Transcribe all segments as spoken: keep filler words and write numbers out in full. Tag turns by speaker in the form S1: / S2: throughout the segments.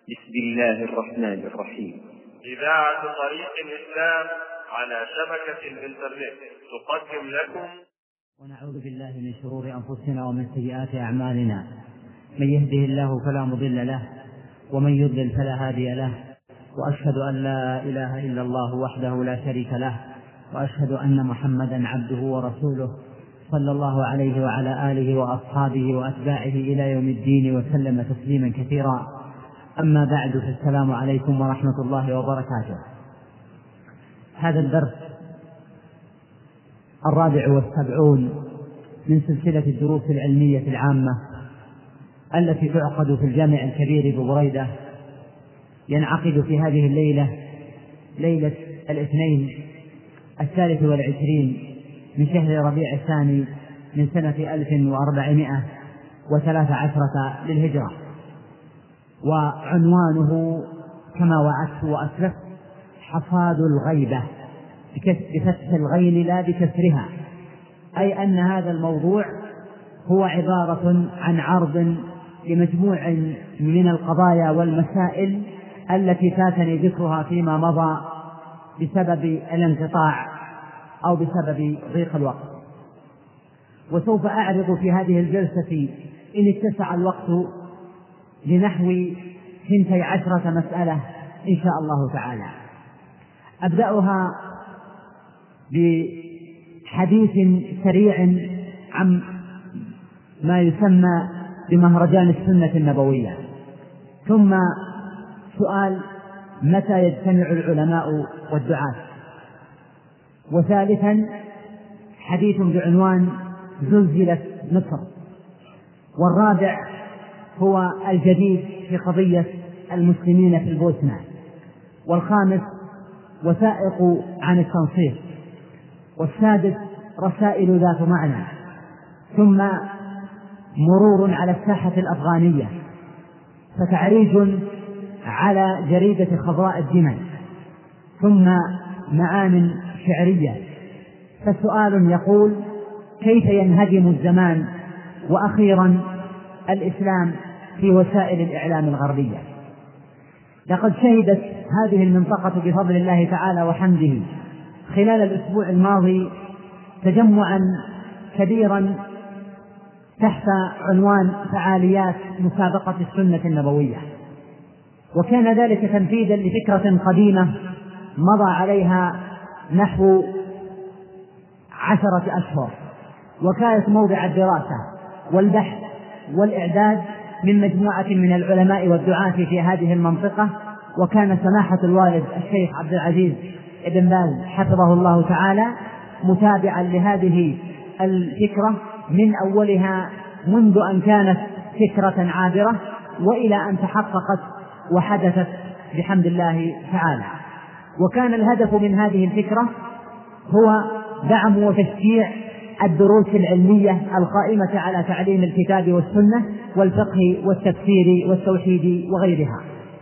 S1: بسم الله الرحمن الرحيم.
S2: إذاعة طريق الإسلام على شبكة الإنترنت تقدم لكم.
S3: ونعوذ بالله من شرور أنفسنا ومن سيئات أعمالنا، من يهده الله فلا مضل له ومن يضلل فلا هادي له، وأشهد أن لا إله إلا الله وحده لا شريك له، وأشهد أن محمدا عبده ورسوله صلى الله عليه وعلى آله وأصحابه وأتباعه إلى يوم الدين وسلم تسليما كثيرا. أما بعد، فالسلام عليكم ورحمة الله وبركاته. هذا الدرس الرابع والسبعون من سلسلة الدروس العلمية العامة التي تعقد في الجامع الكبير ببريدة، ينعقد في هذه الليلة ليلة الاثنين الثالث والعشرين من شهر ربيع الثاني من سنة ألف وأربعمائة وثلاث عشرة للهجرة، وعنوانه كما وعدت وأسلفت حصاد الغيبة بفتح الغين لا بكسرها، أي أن هذا الموضوع هو عبارة عن عرض لمجموع من القضايا والمسائل التي فاتني ذكرها فيما مضى بسبب الانقطاع أو بسبب ضيق الوقت، وسوف أعرض في هذه الجلسة إن اتسع الوقت لنحو ثنتي عشرة مسألة إن شاء الله تعالى. أبدأها بحديث سريع عن ما يسمى بمهرجان السنة النبوية، ثم سؤال متى يجتمع العلماء والدعاة، وثالثا حديث بعنوان زلزلت مصر، والرابع هو الجديد في قضية المسلمين في البوسنة، والخامس وثائق عن التنصير، والسادس رسائل ذات معنى، ثم مرور على الساحة الأفغانية، فتعريج على جريدة خضراء الدمن، ثم معان شعرية. فسؤال يقول: كيف ينهدم الزمان وأخيرا الإسلام في وسائل الإعلام الغربية؟ لقد شهدت هذه المنطقة بفضل الله تعالى وحمده خلال الأسبوع الماضي تجمعا كبيرا تحت عنوان فعاليات مسابقة السنة النبوية، وكان ذلك تنفيذا لفكرة قديمة مضى عليها نحو عشرة أشهر، وكانت موضع الدراسة والبحث والإعداد من مجموعة من العلماء والدعاة في هذه المنطقة. وكان سماحة الوالد الشيخ عبد العزيز ابن باز حفظه الله تعالى متابعا لهذه الفكرة من أولها، منذ أن كانت فكرة عابرة وإلى أن تحققت وحدثت بحمد الله تعالى. وكان الهدف من هذه الفكرة هو دعم وتشجيع الدروس العلمية القائمة على تعليم الكتاب والسنة والفقه والتفسير والتوحيد وغيرها.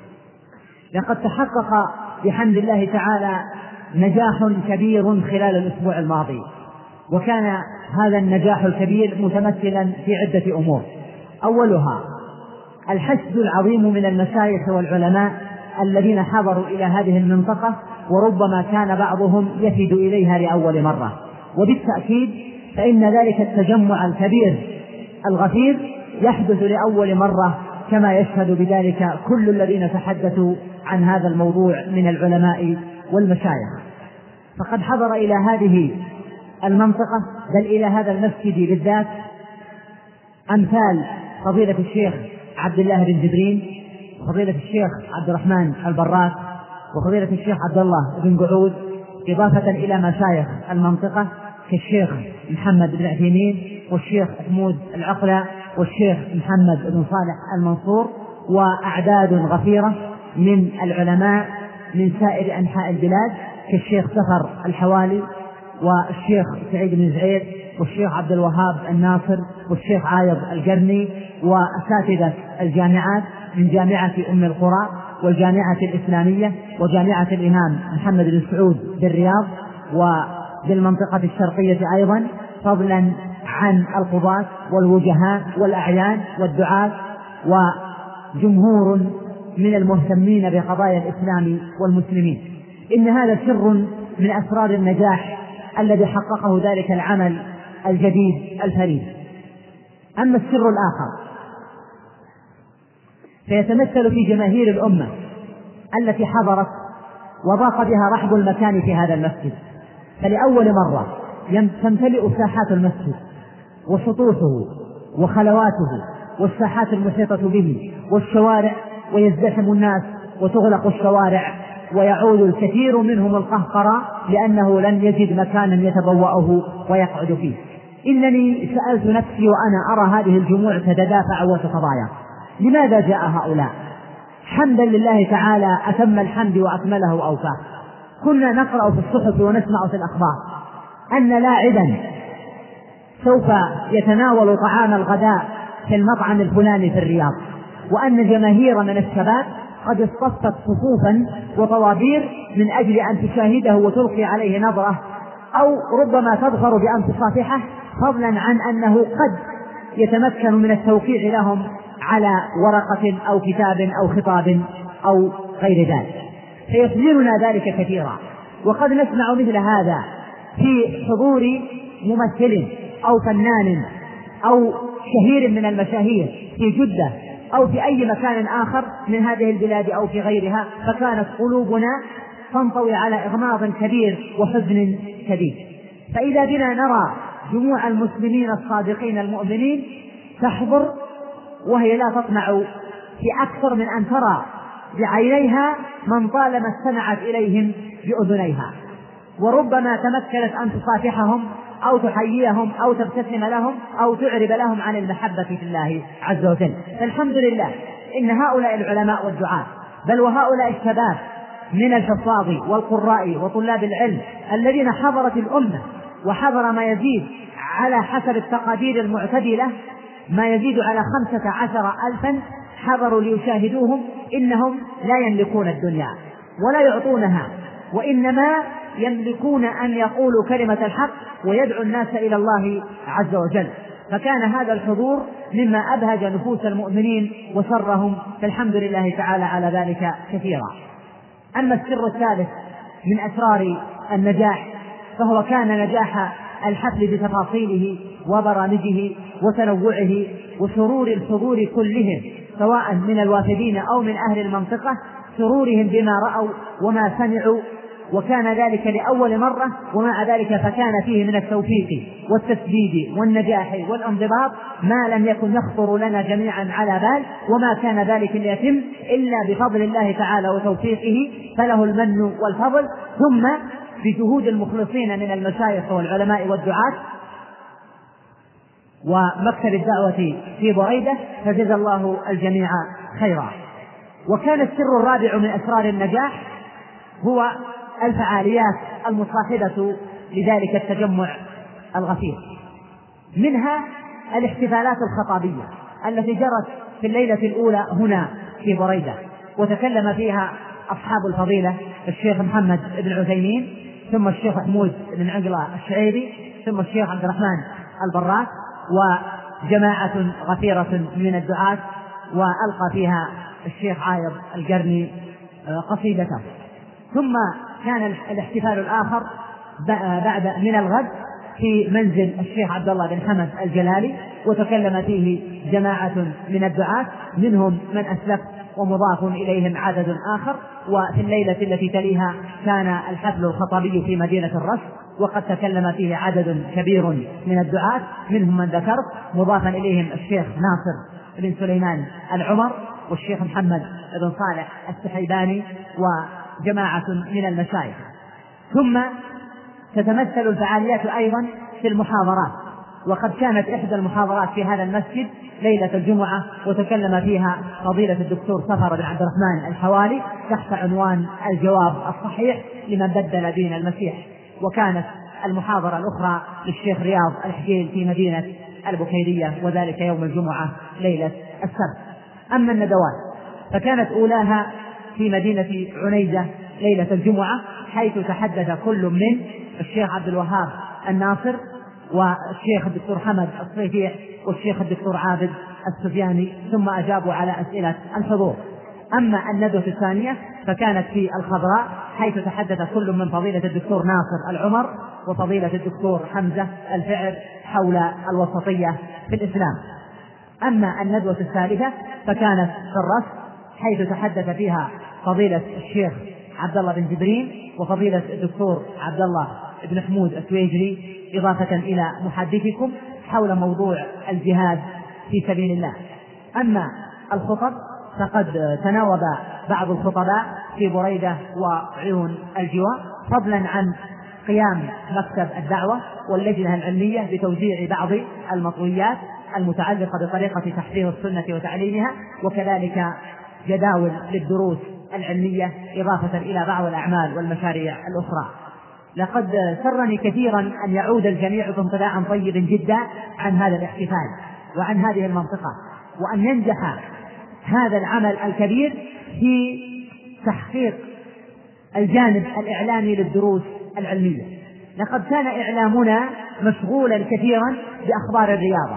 S3: لقد تحقق بحمد الله تعالى نجاح كبير خلال الأسبوع الماضي، وكان هذا النجاح الكبير متمثلا في عدة أمور. أولها الحشد العظيم من المشايخ والعلماء الذين حضروا إلى هذه المنطقة، وربما كان بعضهم يفد إليها لأول مرة، وبالتأكيد فإن ذلك التجمع الكبير الغفير يحدث لأول مرة، كما يشهد بذلك كل الذين تحدثوا عن هذا الموضوع من العلماء والمشايخ. فقد حضر إلى هذه المنطقة بل إلى هذا المسجد بالذات أمثال فضيلة الشيخ عبد الله بن جبرين، وفضيلة الشيخ عبد الرحمن البراك، وفضيلة الشيخ عبد الله بن قعود، إضافة إلى مشايخ المنطقة كالشيخ محمد بن عثيمين والشيخ حمود العقلة والشيخ محمد بن صالح المنصور، وأعداد غفيرة من العلماء من سائر أنحاء البلاد كالشيخ سفر الحوالي والشيخ سعيد بن زعير والشيخ عبد الوهاب الناصر والشيخ عايض القرني، وأساتذة الجامعات من جامعة أم القرى والجامعة الإسلامية وجامعة الإمام محمد بن سعود بالرياض وبالمنطقة الشرقية أيضا، فضلا عن القضاة والوجهاء والأعيان والدعاة وجمهور من المهتمين بقضايا الإسلام والمسلمين. إن هذا سر من أسرار النجاح الذي حققه ذلك العمل الجديد الفريد. أما السر الآخر فيتمثل في جماهير الأمة التي حضرت وضاق بها رحب المكان في هذا المسجد، فلأول مرة تمتلئ ساحات المسجد وسطوحه وخلواته والساحات المحيطة به والشوارع، ويزدحم الناس وتغلق الشوارع، ويعود الكثير منهم القهقرة لأنه لم يجد مكانا يتبوأه ويقعد فيه. إنني سألت نفسي وأنا أرى هذه الجموع تتدافع وتتضايق، لماذا جاء هؤلاء؟ حمدا لله تعالى أتم الحمد وأكمله وأوفاه. كنا نقرأ في الصحف ونسمع في الأخبار أن لاعبا سوف يتناول طعام الغداء في المطعم الفلاني في الرياض، وأن جماهير من الشباب قد اصطفت صفوفا وطوابير من أجل أن تشاهده وتلقي عليه نظرة، أو ربما تظفر بأن تصافحه، فضلا عن أنه قد يتمكن من التوقيع لهم على ورقة أو كتاب أو خطاب أو غير ذلك. فيسجلنا ذلك كثيرا، وقد نسمع مثل هذا في حضور ممثل أو فنان أو شهير من المشاهير في جدة أو في أي مكان آخر من هذه البلاد أو في غيرها، فكانت قلوبنا تنطوي على إغماض كبير وحزن شديد. فإذا بنا نرى جموع المسلمين الصادقين المؤمنين تحضر وهي لا تطمع في أكثر من أن ترى بعينيها من طالما استمعت إليهم بأذنيها، وربما تمكنت أن تصافحهم أو تحييهم أو تبتسم لهم أو تعرب لهم عن المحبة في الله عز وجل. فالحمد لله إن هؤلاء العلماء والدعاة، بل وهؤلاء الشباب من الحفاظ والقراء وطلاب العلم الذين حضرت الأمة وحضر ما يزيد على حسب التقادير المعتدلة ما يزيد على خمسة عشر ألفا حضروا ليشاهدوهم، إنهم لا يملكون الدنيا ولا يعطونها، وإنما يملكون أن يقولوا كلمة الحق ويدعو الناس إلى الله عز وجل. فكان هذا الحضور مما أبهج نفوس المؤمنين وسرهم، فالحمد لله تعالى على ذلك كثيرا. أما السر الثالث من أسرار النجاح فهو كان نجاح الحفل بتفاصيله وبرامجه وتنوعه وسرور الحضور كلهم، سواء من الوافدين أو من أهل المنطقة، سرورهم بما رأوا وما سمعوا، وكان ذلك لأول مرة، ومع ذلك فكان فيه من التوفيق والتسديد والنجاح والانضباط ما لم يكن يخطر لنا جميعا على بال، وما كان ذلك ليتم إلا بفضل الله تعالى وتوفيقه، فله المن والفضل، ثم بجهود المخلصين من المشايخ والعلماء والدعاة ومكتب الدعوة في بريدة، فجزا الله الجميع خيرا. وكان السر الرابع من أسرار النجاح هو الفعاليات المصاحبة لذلك التجمع الغفير، منها الاحتفالات الخطابية التي جرت في الليلة الأولى هنا في بريدة، وتكلم فيها أصحاب الفضيلة الشيخ محمد بن عثيمين، ثم الشيخ حمود بن عقلة الشعيبي، ثم الشيخ عبد الرحمن البراك، وجماعة غفيرة من الدعاة، وألقى فيها الشيخ عايض القرني قصيدته. ثم كان الاحتفال الآخر بعد من الغد في منزل الشيخ عبد الله بن حمد الجلالي، وتكلم فيه جماعة من الدعاة منهم من أسلف ومضاف إليهم عدد آخر. وفي الليلة التي تليها كان الحفل الخطابي في مدينة الرش، وقد تكلم فيه عدد كبير من الدعاة منهم من ذكرت، مضافا إليهم الشيخ ناصر بن سليمان العمر والشيخ محمد بن صالح السحيباني وجماعة من المشايخ. ثم تتمثل الفعاليات أيضا في المحاضرات، وقد كانت إحدى المحاضرات في هذا المسجد ليلة الجمعة، وتكلم فيها فضيلة الدكتور صفر بن عبد الرحمن الحوالي تحت عنوان الجواب الصحيح لمن بدل دين المسيح. وكانت المحاضرة الأخرى للشيخ رياض الحجيل في مدينة البكيرية، وذلك يوم الجمعة ليلة السبت. أما الندوات فكانت أولاها في مدينة عنيزة ليلة الجمعة، حيث تحدث كل من الشيخ عبد الوهاب الناصر والشيخ الدكتور حمد الصيفيح والشيخ الدكتور عابد السفياني، ثم أجابوا على أسئلة الحضور. أما الندوة الثانية فكانت في الخضراء، حيث تحدث كل من فضيلة الدكتور ناصر العمر وفضيلة الدكتور حمزة الفعر حول الوسطية في الإسلام. أما الندوة الثالثة فكانت في الرسم، حيث تحدث فيها فضيلة الشيخ عبد الله بن جبرين وفضيلة الدكتور عبد الله بن حمود السويجري، إضافة إلى محدثكم حول موضوع الجهاد في سبيل الله. أما الخطب فقد تناوب بعض الخطباء في بريدة وعيون الجواء، فضلا عن قيام مكتب الدعوة واللجنة العلمية بتوزيع بعض المطويات المتعلقة بطريقة تحرير السنة وتعليمها، وكذلك جداول للدروس العلمية، إضافة إلى بعض الأعمال والمشاريع الأخرى. لقد سرني كثيرا أن يعود الجميع بانطباع طيب جدا عن هذا الاحتفال وعن هذه المنطقة، وأن ينجح هذا العمل الكبير في تحقيق الجانب الإعلامي للدروس العلمية. لقد كان إعلامنا مشغولا كثيرا بأخبار الرياضة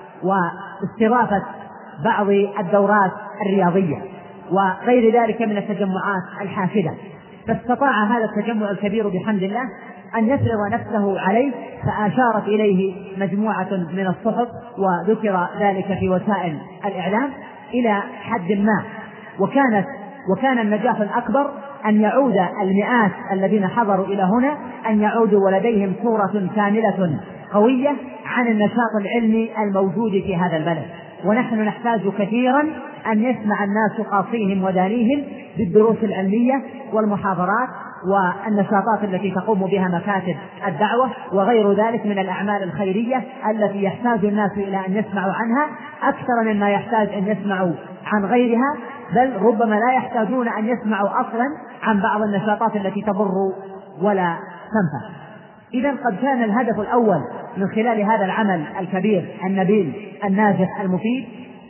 S3: واستضافة بعض الدورات الرياضية وغير ذلك من التجمعات الحافلة، فاستطاع هذا التجمع الكبير بحمد الله أن يفرض نفسه عليه، فأشارت إليه مجموعة من الصحف وذكر ذلك في وسائل الإعلام إلى حد ما، وكانت وكان النجاح الأكبر أن يعود المئات الذين حضروا إلى هنا أن يعودوا ولديهم صورة كاملة قوية عن النشاط العلمي الموجود في هذا البلد. ونحن نحتاج كثيرا أن يسمع الناس قاصيهم ودانيهم بالدروس العلمية والمحاضرات والنشاطات التي تقوم بها مكاتب الدعوة وغير ذلك من الأعمال الخيرية التي يحتاج الناس إلى أن يسمعوا عنها أكثر مما يحتاج أن يسمعوا عن غيرها، بل ربما لا يحتاجون أن يسمعوا أصلا عن بعض النشاطات التي تضر ولا تنفع. إذا قد كان الهدف الأول من خلال هذا العمل الكبير النبيل الناجح المفيد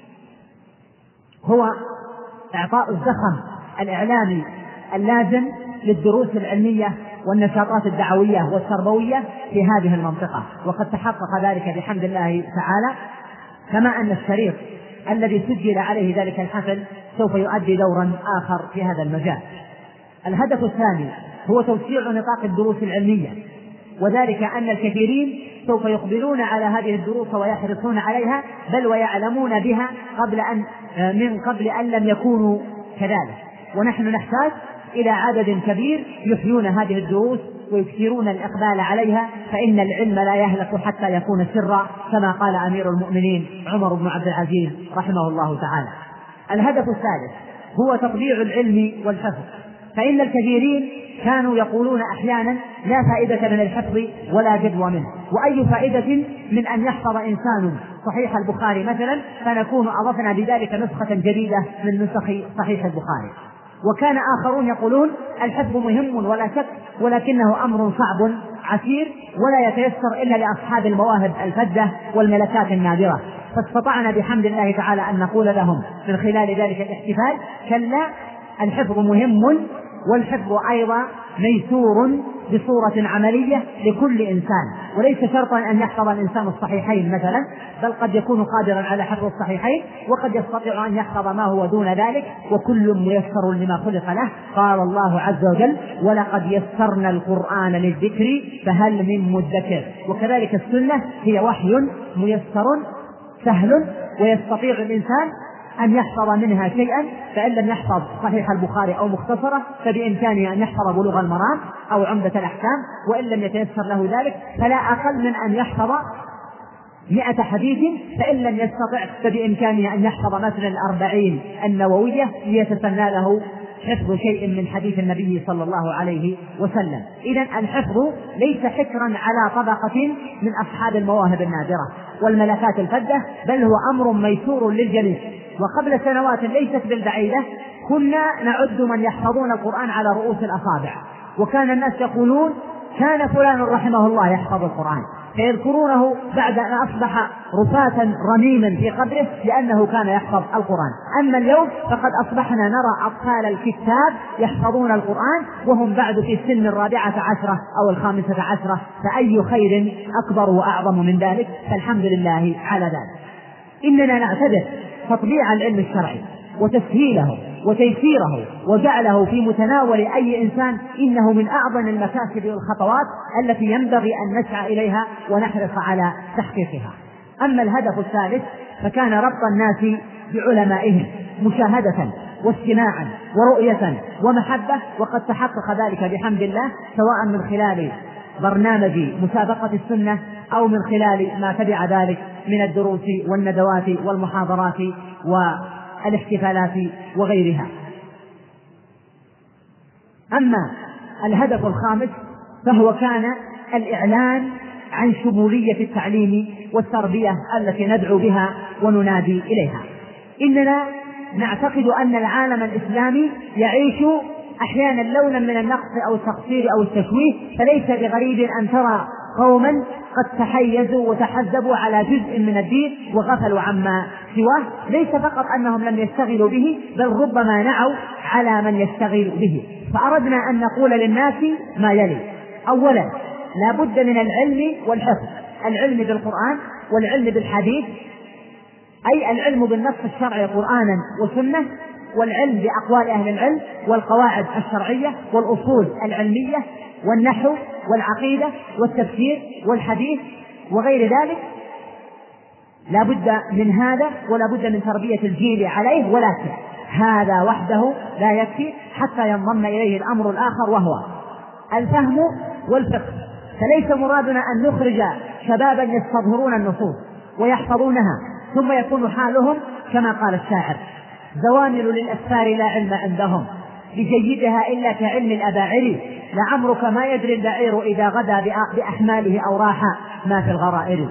S3: هو إعطاء الزخم الإعلامي اللازم للدروس العلمية والنشاطات الدعوية والتربوية في هذه المنطقة، وقد تحقق ذلك بحمد الله تعالى، كما أن الشريط الذي سجل عليه ذلك الحفل سوف يؤدي دورا آخر في هذا المجال. الهدف الثاني هو توسيع نطاق الدروس العلمية، وذلك أن الكثيرين سوف يقبلون على هذه الدروس ويحرصون عليها، بل ويعلمون بها قبل أن من قبل أن لم يكونوا كذلك. ونحن نحتاج إلى عدد كبير يحيون هذه الدروس ويكثرون الإقبال عليها، فإن العلم لا يهلك حتى يكون سرا، كما قال أمير المؤمنين عمر بن عبد العزيز رحمه الله تعالى. الهدف الثالث هو تطبيع العلم والحفظ، فإن الكثيرين كانوا يقولون أحيانا لا فائدة من الحفظ ولا جدوى منه، وأي فائدة من أن يحفظ إنسان صحيح البخاري مثلا فنكون أضفنا بذلك نسخة جديدة من نسخ صحيح البخاري. وكان آخرون يقولون الحفظ مهم ولا شك، ولكنه أمر صعب عسير ولا يتيسر إلا لأصحاب المواهب الفذة والملكات النادرة. فاستطعنا بحمد الله تعالى أن نقول لهم من خلال ذلك الاحتفال كلا، الحفظ مهم، والحفظ أيضا ميسور بصورة عملية لكل إنسان، وليس شرطا أن يحفظ الإنسان الصحيحين مثلا، بل قد يكون قادرا على حفظ الصحيحين وقد يستطيع أن يحفظ ما هو دون ذلك، وكل ميسر لما خلق له. قال الله عز وجل ولقد يسرنا القرآن للذكر فهل من مدكر. وكذلك السنة هي وحي ميسر سهل ويستطيع الإنسان أن يحفظ منها شيئا، فإن لم يحفظ صحيح البخاري أو مختصره فبإمكانه أن يحفظ بلوغ المرام أو عمدة الأحكام، وإن لم يتيسر له ذلك فلا أقل من أن يحفظ مئة حديث، فإن لم يستطع فبإمكانه أن يحفظ مثلا الأربعين النووية ليتسنى له حفظ شيء من حديث النبي صلى الله عليه وسلم. إذن الحفظ ليس حكرا على طبقة من أصحاب المواهب النادرة والملكات الفذة، بل هو أمر ميسور للجميع. وقبل سنوات ليست بالبعيدة كنا نعد من يحفظون القرآن على رؤوس الأصابع، وكان الناس يقولون كان فلان رحمه الله يحفظ القرآن، فيذكرونه بعد أن أصبح رفاة رميما في قبره لأنه كان يحفظ القرآن. أما اليوم فقد أصبحنا نرى أطفال الكتاب يحفظون القرآن وهم بعد في السن الرابعة عشرة أو الخامسة عشرة، فأي خير أكبر وأعظم من ذلك؟ فالحمد لله على ذلك. إننا نعتبر تطبيع العلم الشرعي وتسهيله وتيسيره وجعله في متناول أي إنسان إنه من أعظم المكاسب والخطوات التي ينبغي أن نسعى إليها ونحرص على تحقيقها. أما الهدف الثالث فكان ربط الناس بعلمائهم مشاهدة واستماعا ورؤية ومحبة، وقد تحقق ذلك بحمد الله سواء من خلال برنامج مسابقة السنة أو من خلال ما تبع ذلك من الدروس والندوات والمحاضرات والاحتفالات وغيرها. أما الهدف الخامس فهو كان الإعلان عن شمولية التعليم والتربية التي ندعو بها وننادي إليها. إننا نعتقد أن العالم الإسلامي يعيش أحيانا لونا من النقص أو التقصير أو التشويه، فليس بغريب أن ترى قوما قد تحيزوا وتحزبوا على جزء من الدين وغفلوا عما سواه، ليس فقط أنهم لم يشتغلوا به بل ربما نعوا على من يشتغل به. فأردنا أن نقول للناس ما يلي: أولا، لا بد من العلم والحفظ، العلم بالقرآن والعلم بالحديث، أي العلم بالنص الشرعي قرآنا وسنة، والعلم بأقوال أهل العلم والقواعد الشرعية والأصول العلمية والنحو والعقيدة والتفسير والحديث وغير ذلك. لا بد من هذا ولا بد من تربية الجيل عليه، ولكن هذا وحده لا يكفي حتى ينضم إليه الأمر الآخر وهو الفهم والفقه. فليس مرادنا أن نخرج شبابا يستظهرون النصوص ويحفظونها ثم يكون حالهم كما قال الشاعر: زوامل للأسفار لا علم عندهم بجيدها إلا كعلم الأباعر، لعمرك ما يدري البعير إذا غدا بأحماله أو راح ما في الغرائر.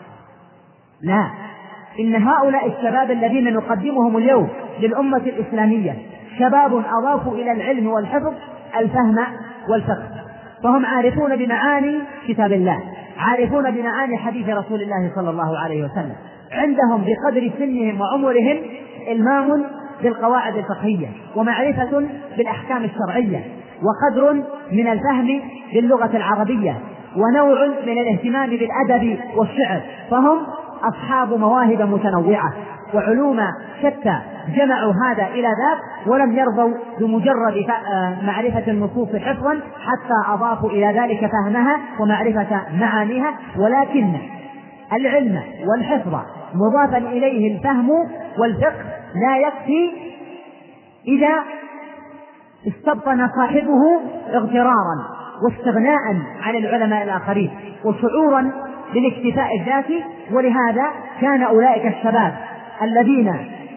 S3: لا، إن هؤلاء الشباب الذين نقدمهم اليوم للأمة الإسلامية شباب أضافوا إلى العلم والحفظ الفهم والفقه، فهم عارفون بمعاني كتاب الله، عارفون بمعاني حديث رسول الله صلى الله عليه وسلم، عندهم بقدر سنهم وعمرهم إلمام بالقواعد الفقهية ومعرفة بالأحكام الشرعية وقدر من الفهم باللغة العربية ونوع من الاهتمام بالأدب والشعر، فهم أصحاب مواهب متنوعة وعلوم شتى جمعوا هذا إلى ذاك، ولم يرضوا بمجرد معرفة النصوص حفظا حتى أضافوا إلى ذلك فهمها ومعرفة معانيها، ولكن العلم والحفظ مضافا إليه الفهم والفقه لا يكفي إذا استبطن صاحبه اغترارا واستغناء عن العلماء الآخرين وشعورا بالاكتفاء الذاتي. ولهذا كان أولئك الشباب الذين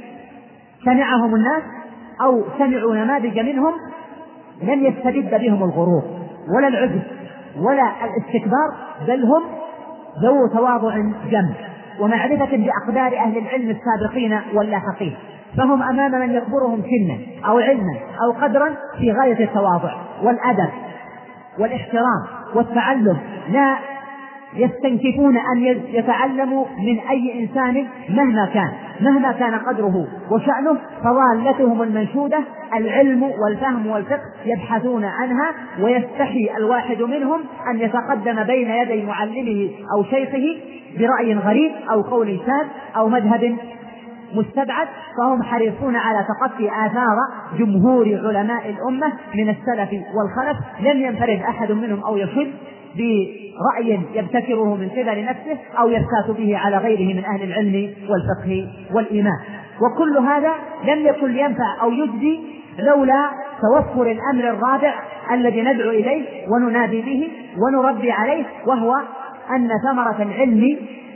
S3: سمعهم الناس أو سمعوا نماذج منهم لم يستبد بهم الغرور ولا العجب ولا الاستكبار، بل هم ذو تواضع جم ومعرفة بأقدار أهل العلم السابقين واللاحقين، فهم أمام من يكبرهم سنا أو علما أو قدرا في غاية التواضع والأدب والاحترام والتعلم، لا يستنكفون أن يتعلموا من أي إنسان مهما كان مهما كان قدره وشأنه، فضالتهم المنشودة العلم والفهم والفقه يبحثون عنها، ويستحي الواحد منهم أن يتقدم بين يدي معلمه أو شيخه برأي غريب أو قول شاذ أو مذهب مستبعد، فهم حريصون على تقصي آثار جمهور علماء الأمة من السلف والخلف، لم ينفرد أحد منهم أو يشد برأي يبتكره من قبل نفسه أو يفتات به على غيره من أهل العلم والفقه والإيمان. وكل هذا لم يكن ينفع أو يجزي لولا توفر الأمر الرابع الذي ندعو إليه وننادي به ونربي عليه، وهو أن ثمرة العلم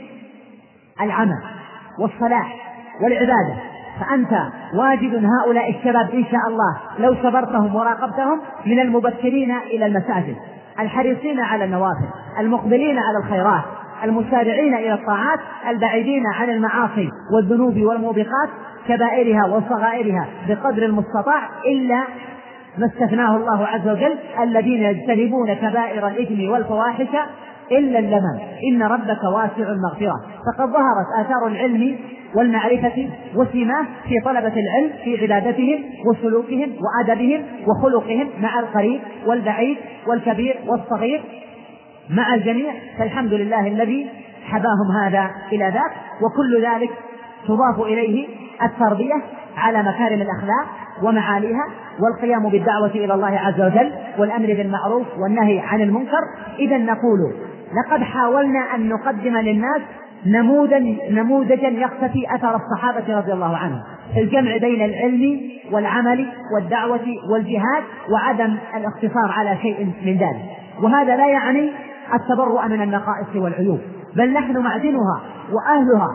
S3: العمل والصلاح والعبادة. فأنت واجد هؤلاء الشباب إن شاء الله لو صبرتهم وراقبتهم من المبكرين إلى المساجد، الحريصين على النوافل، المقبلين على الخيرات، المسارعين إلى الطاعات، البعيدين عن المعاصي والذنوب والموبقات كبائرها وصغائرها بقدر المستطاع، إلا ما استثناه الله عز وجل: الذين يجتنبون كبائر الإثم والفواحش إلا اللمم إن ربك واسع المغفرة. فقد ظهرت آثار العلم والمعرفة وسماه في طلبة العلم في عبادتهم وسلوكهم وأدبهم وخلقهم مع القريب والبعيد والكبير والصغير مع الجميع، فالحمد لله الذي حباهم هذا إلى ذاك. وكل ذلك تضاف إليه التربية على مكارم الأخلاق ومعاليها، والقيام بالدعوة إلى الله عز وجل والأمر بالمعروف والنهي عن المنكر. إذا نقول لقد حاولنا أن نقدم للناس نموذجا نموذجا يقتفي أثر الصحابة رضي الله عنهم في الجمع بين العلم والعمل والدعوة والجهاد، وعدم الاقتصار على شيء من ذلك. وهذا لا يعني التبرؤ من النقائص والعيوب، بل نحن معدنها وأهلها،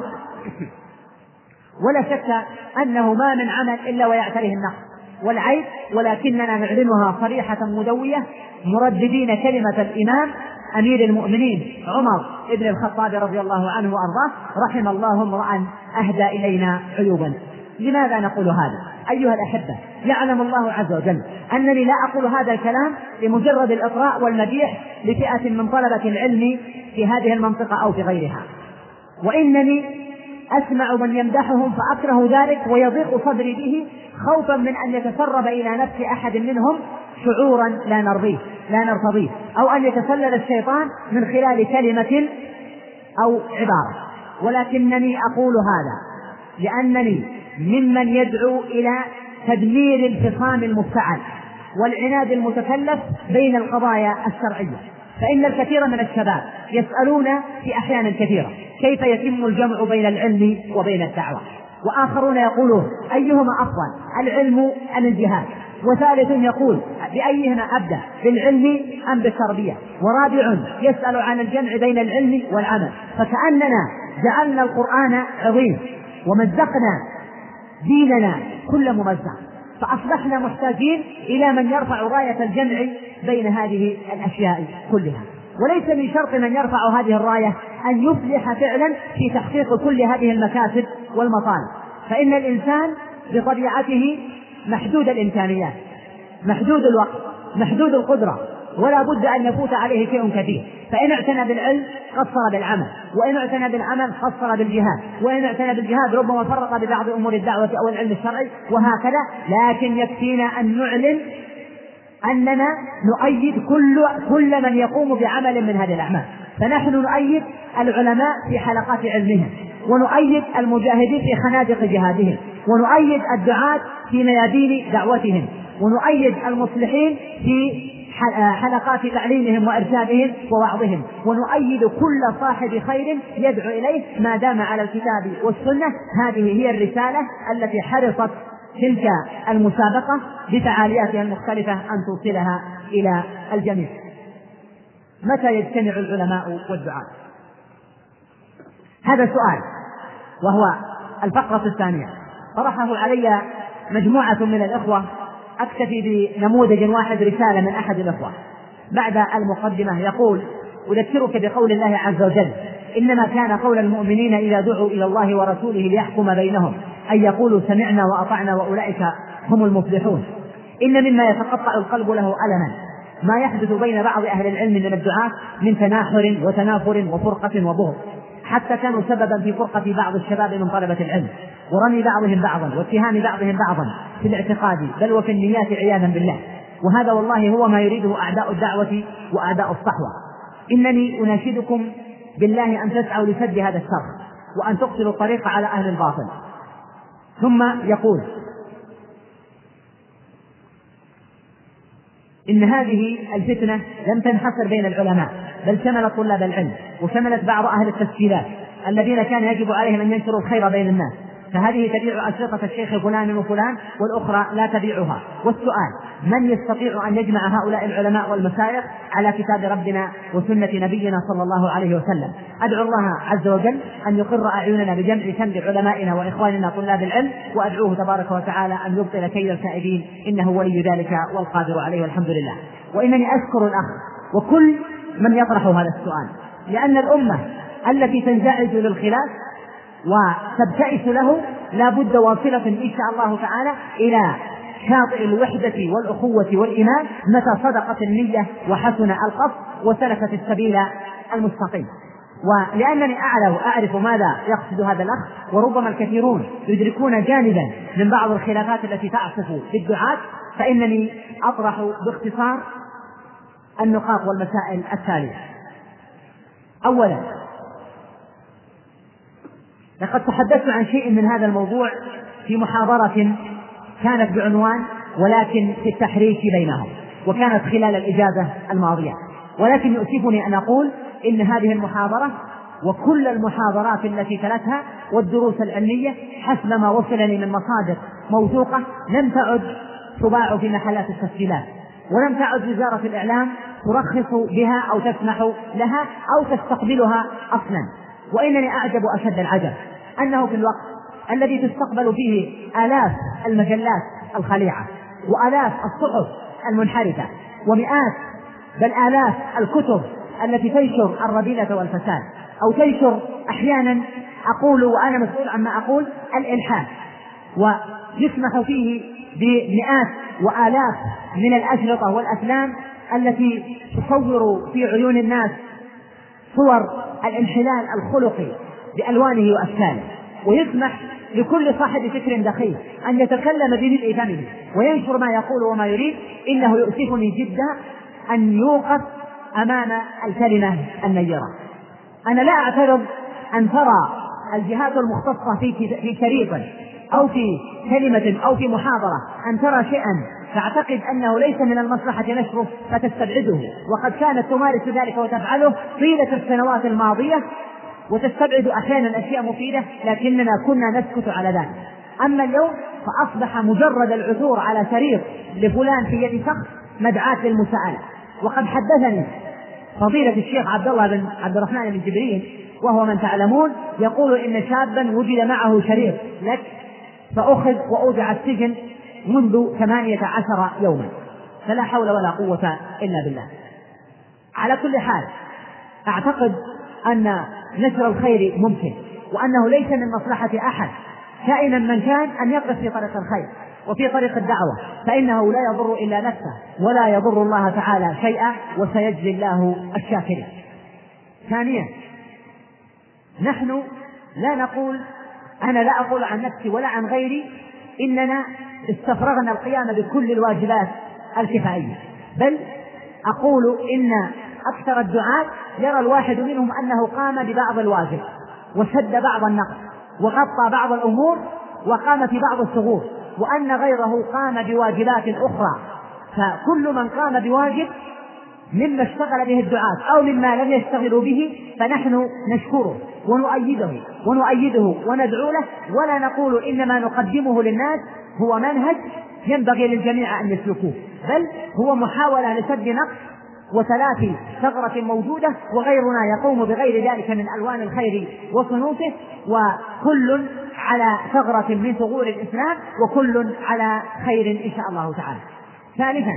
S3: ولا شك أنه ما من عمل إلا ويعتريه النقص والعيب، ولكننا نعلنها صريحة مدوية مرددين كلمة الإمام أمير المؤمنين عمر بن الخطاب رضي الله عنه وأرضاه: رحم الله امرأ أهدى إلينا عيوبا. لماذا نقول هذا؟ أيها الأحبة، يعلم الله عز وجل أنني لا أقول هذا الكلام لمجرد الإطراء والمديح لفئة من طلبة العلم في هذه المنطقة أو في غيرها، وإنني أسمع من يمدحهم فأكره ذلك ويضيق صدري به، خوفا من أن يتسرب إلى نفس أحد منهم شعورا لا نرضيه لا نرتضيه، أو أن يتسلل الشيطان من خلال كلمة أو عبارة. ولكنني أقول هذا لأنني ممن يدعو إلى تدمير الفصام المفتعل والعناد المتكلف بين القضايا الشرعية. فإن الكثير من الشباب يسألون في أحيان كثيرة كيف يتم الجمع بين العلم وبين الدعوة، وآخرون يقولون أيهما أفضل، العلم أم الجهاد، وثالث يقول بأيهما أبدأ، بالعلم أم بالتربية، ورابع يسأل عن الجمع بين العلم والعمل. فكأننا جعلنا القرآن عظيم ومزقنا ديننا كل ممزق، فأصبحنا محتاجين إلى من يرفع راية الجمع بين هذه الأشياء كلها. وليس من شرط من يرفع هذه الراية أن يفلح فعلا في تحقيق كل هذه المكاسب والمطالب، فإن الإنسان بطبيعته محدود الإمكانيات، محدود الوقت، محدود القدرة، ولا بد أن يفوت عليه شيء كثير. فإن اعتنى بالعلم قصر بالعمل، وإن اعتنى بالعمل قصر بالجهاد، وإن اعتنى بالجهاد ربما فرق ببعض أمور الدعوة أو العلم الشرعي، وهكذا. لكن يكفينا أن نعلن أننا نؤيد كل, كل من يقوم بعمل من هذه الأعمال. فنحن نؤيد العلماء في حلقات علمهم، ونؤيد المجاهدين في خنادق جهادهم، ونؤيد الدعاة في ميادين دعوتهم، ونؤيد المصلحين في حلقات تعليمهم وإرشادهم ووعظهم، ونؤيد كل صاحب خير يدعو إليه ما دام على الكتاب والسنة. هذه هي الرسالة التي حرصت تلك المسابقة بفعالياتها المختلفة أن توصلها إلى الجميع. متى يجتمع العلماء والدعاة؟ هذا سؤال، وهو الفقرة الثانية. طرحه علي مجموعة من الإخوة، أكتفي بنموذج واحد، رسالة من أحد الإخوة بعد المقدمة يقول: أذكرك بقول الله عز وجل: إنما كان قول المؤمنين إذا دعوا إلى الله ورسوله ليحكم بينهم أن يقولوا سمعنا وأطعنا وأولئك هم المفلحون. إن مما يتقطع القلب له ألما ما يحدث بين بعض أهل العلم من الدعاة من تناحر وتنافر وفرقة وبغض، حتى كانوا سببا في فرقة بعض الشباب من طلبة العلم، ورمي بعضهم بعضا، واتهام بعضهم بعضا في الاعتقاد بل وفي النيات عياذا بالله. وهذا والله هو ما يريده أعداء الدعوة وأعداء الصحوة. إنني أناشدكم بالله أن تسعوا لسد هذا الشر، وأن تقتلوا الطريق على أهل الباطل. ثم يقول: إن هذه الفتنة لم تنحصر بين العلماء، بل شملت طلاب العلم، وشملت بعض أهل التسجيلات الذين كان يجب عليهم أن ينشروا الخير بين الناس، فهذه تبيع أشرطة الشيخ فلان وفلان، والأخرى لا تبيعها. والسؤال: من يستطيع أن يجمع هؤلاء العلماء والمشايخ على كتاب ربنا وسنة نبينا صلى الله عليه وسلم؟ أدعو الله عز وجل أن يقر أعيننا بجمع شمل علمائنا وإخواننا طلاب العلم، وأدعوه تبارك وتعالى أن يبطل كيد الكائدين، إنه ولي ذلك والقادر عليه، والحمد لله. وإنني أشكر الأخ وكل من يطرح هذا السؤال، لأن الأمة التي تنزعج للخلاف وتبتئس له لا بد واصلة إن شاء الله تعالى إلى شاطئ الوحدة والأخوة والإيمان متى صدقت النية وحسن القصد وسلكت السبيل المستقيم. ولأنني أعلم أعرف ماذا يقصد هذا الأخ، وربما الكثيرون يدركون جانبا من بعض الخلافات التي تعصف بالدعاة، فإنني أطرح باختصار النقاط والمسائل التالية. أولا، لقد تحدثت عن شيء من هذا الموضوع في محاضرة كانت بعنوان ولكن في التحريش بينهم، وكانت خلال الإجازة الماضية. ولكن يؤسفني أن أقول إن هذه المحاضرة وكل المحاضرات التي تلتها والدروس العلمية حسب ما وصلني من مصادر موثوقة لم تعد تباع في محلات التسجيلات، ولم تعد وزارة الإعلام ترخص بها أو تسمح لها أو تستقبلها أصلا. وإنني أعجب أشد العجب أنه في الوقت الذي تستقبل فيه آلاف المجلات الخليعة وآلاف الصحف المنحرفة ومئات بل آلاف الكتب التي تنشر الرذيلة والفساد أو تنشر أحيانا أقول وأنا مسؤول عما أقول الإلحاد، ويسمح فيه بمئات وآلاف من الأشرطة والأفلام التي تصور في عيون الناس صور الانحلال الخلقي بألوانه وأشكاله، ويسمح لكل صاحب فكر دخيل أن يتكلم بملء فمه وينشر ما يقول وما يريد. إنه يؤسفني جدا أن يوقف أمام الكلمة النيرة. أنا لا أعترض أن ترى الجهات المختصة في شريط أو في كلمة أو في محاضرة أن ترى شيئا تعتقد أنه ليس من المصلحة نشره فتستبعده، وقد كانت تمارس ذلك وتفعله طيلة السنوات الماضية وتستبعد أحيانا أشياء مفيدة، لكننا كنا نسكت على ذلك. أما اليوم فأصبح مجرد العثور على شريط لفلان في يد شخص مدعاة للمساءلة. وقد حدثني فضيلة الشيخ عبد الله بن عبد الرحمن بن جبريل وهو من تعلمون يقول إن شابا وجد معه شريط لك فأخذ وأودع السجن منذ ثمانية عشر يوما، فلا حول ولا قوة إلا بالله. على كل حال أعتقد أن نشر الخير ممكن، وأنه ليس من مصلحة أحد كائنا من كان أن يقف في طريق الخير وفي طريق الدعوة، فإنه لا يضر إلا نفسه ولا يضر الله تعالى شيئا، وسيجزي الله الشاكرين. ثانيا، نحن لا نقول، أنا لا أقول عن نفسي ولا عن غيري إننا استفرغنا القيام بكل الواجبات الكفائية، بل أقول إن أكثر الدعاة يرى الواحد منهم أنه قام ببعض الواجب وسد بعض النقص وغطى بعض الأمور وقام في بعض الثغور، وأن غيره قام بواجبات أخرى. فكل من قام بواجب مما اشتغل به الدعاة أو مما لم يشتغلوا به فنحن نشكره ونؤيده ونؤيده وندعو له، ولا نقول إنما نقدمه للناس هو منهج ينبغي للجميع أن يسلكوه، بل هو محاولة لسد نقص وتلافي ثغرة موجودة، وغيرنا يقوم بغير ذلك من ألوان الخير وصنوفه، وكل على ثغرة من ثغور الإسلام وكل على خير إن شاء الله تعالى. ثالثا،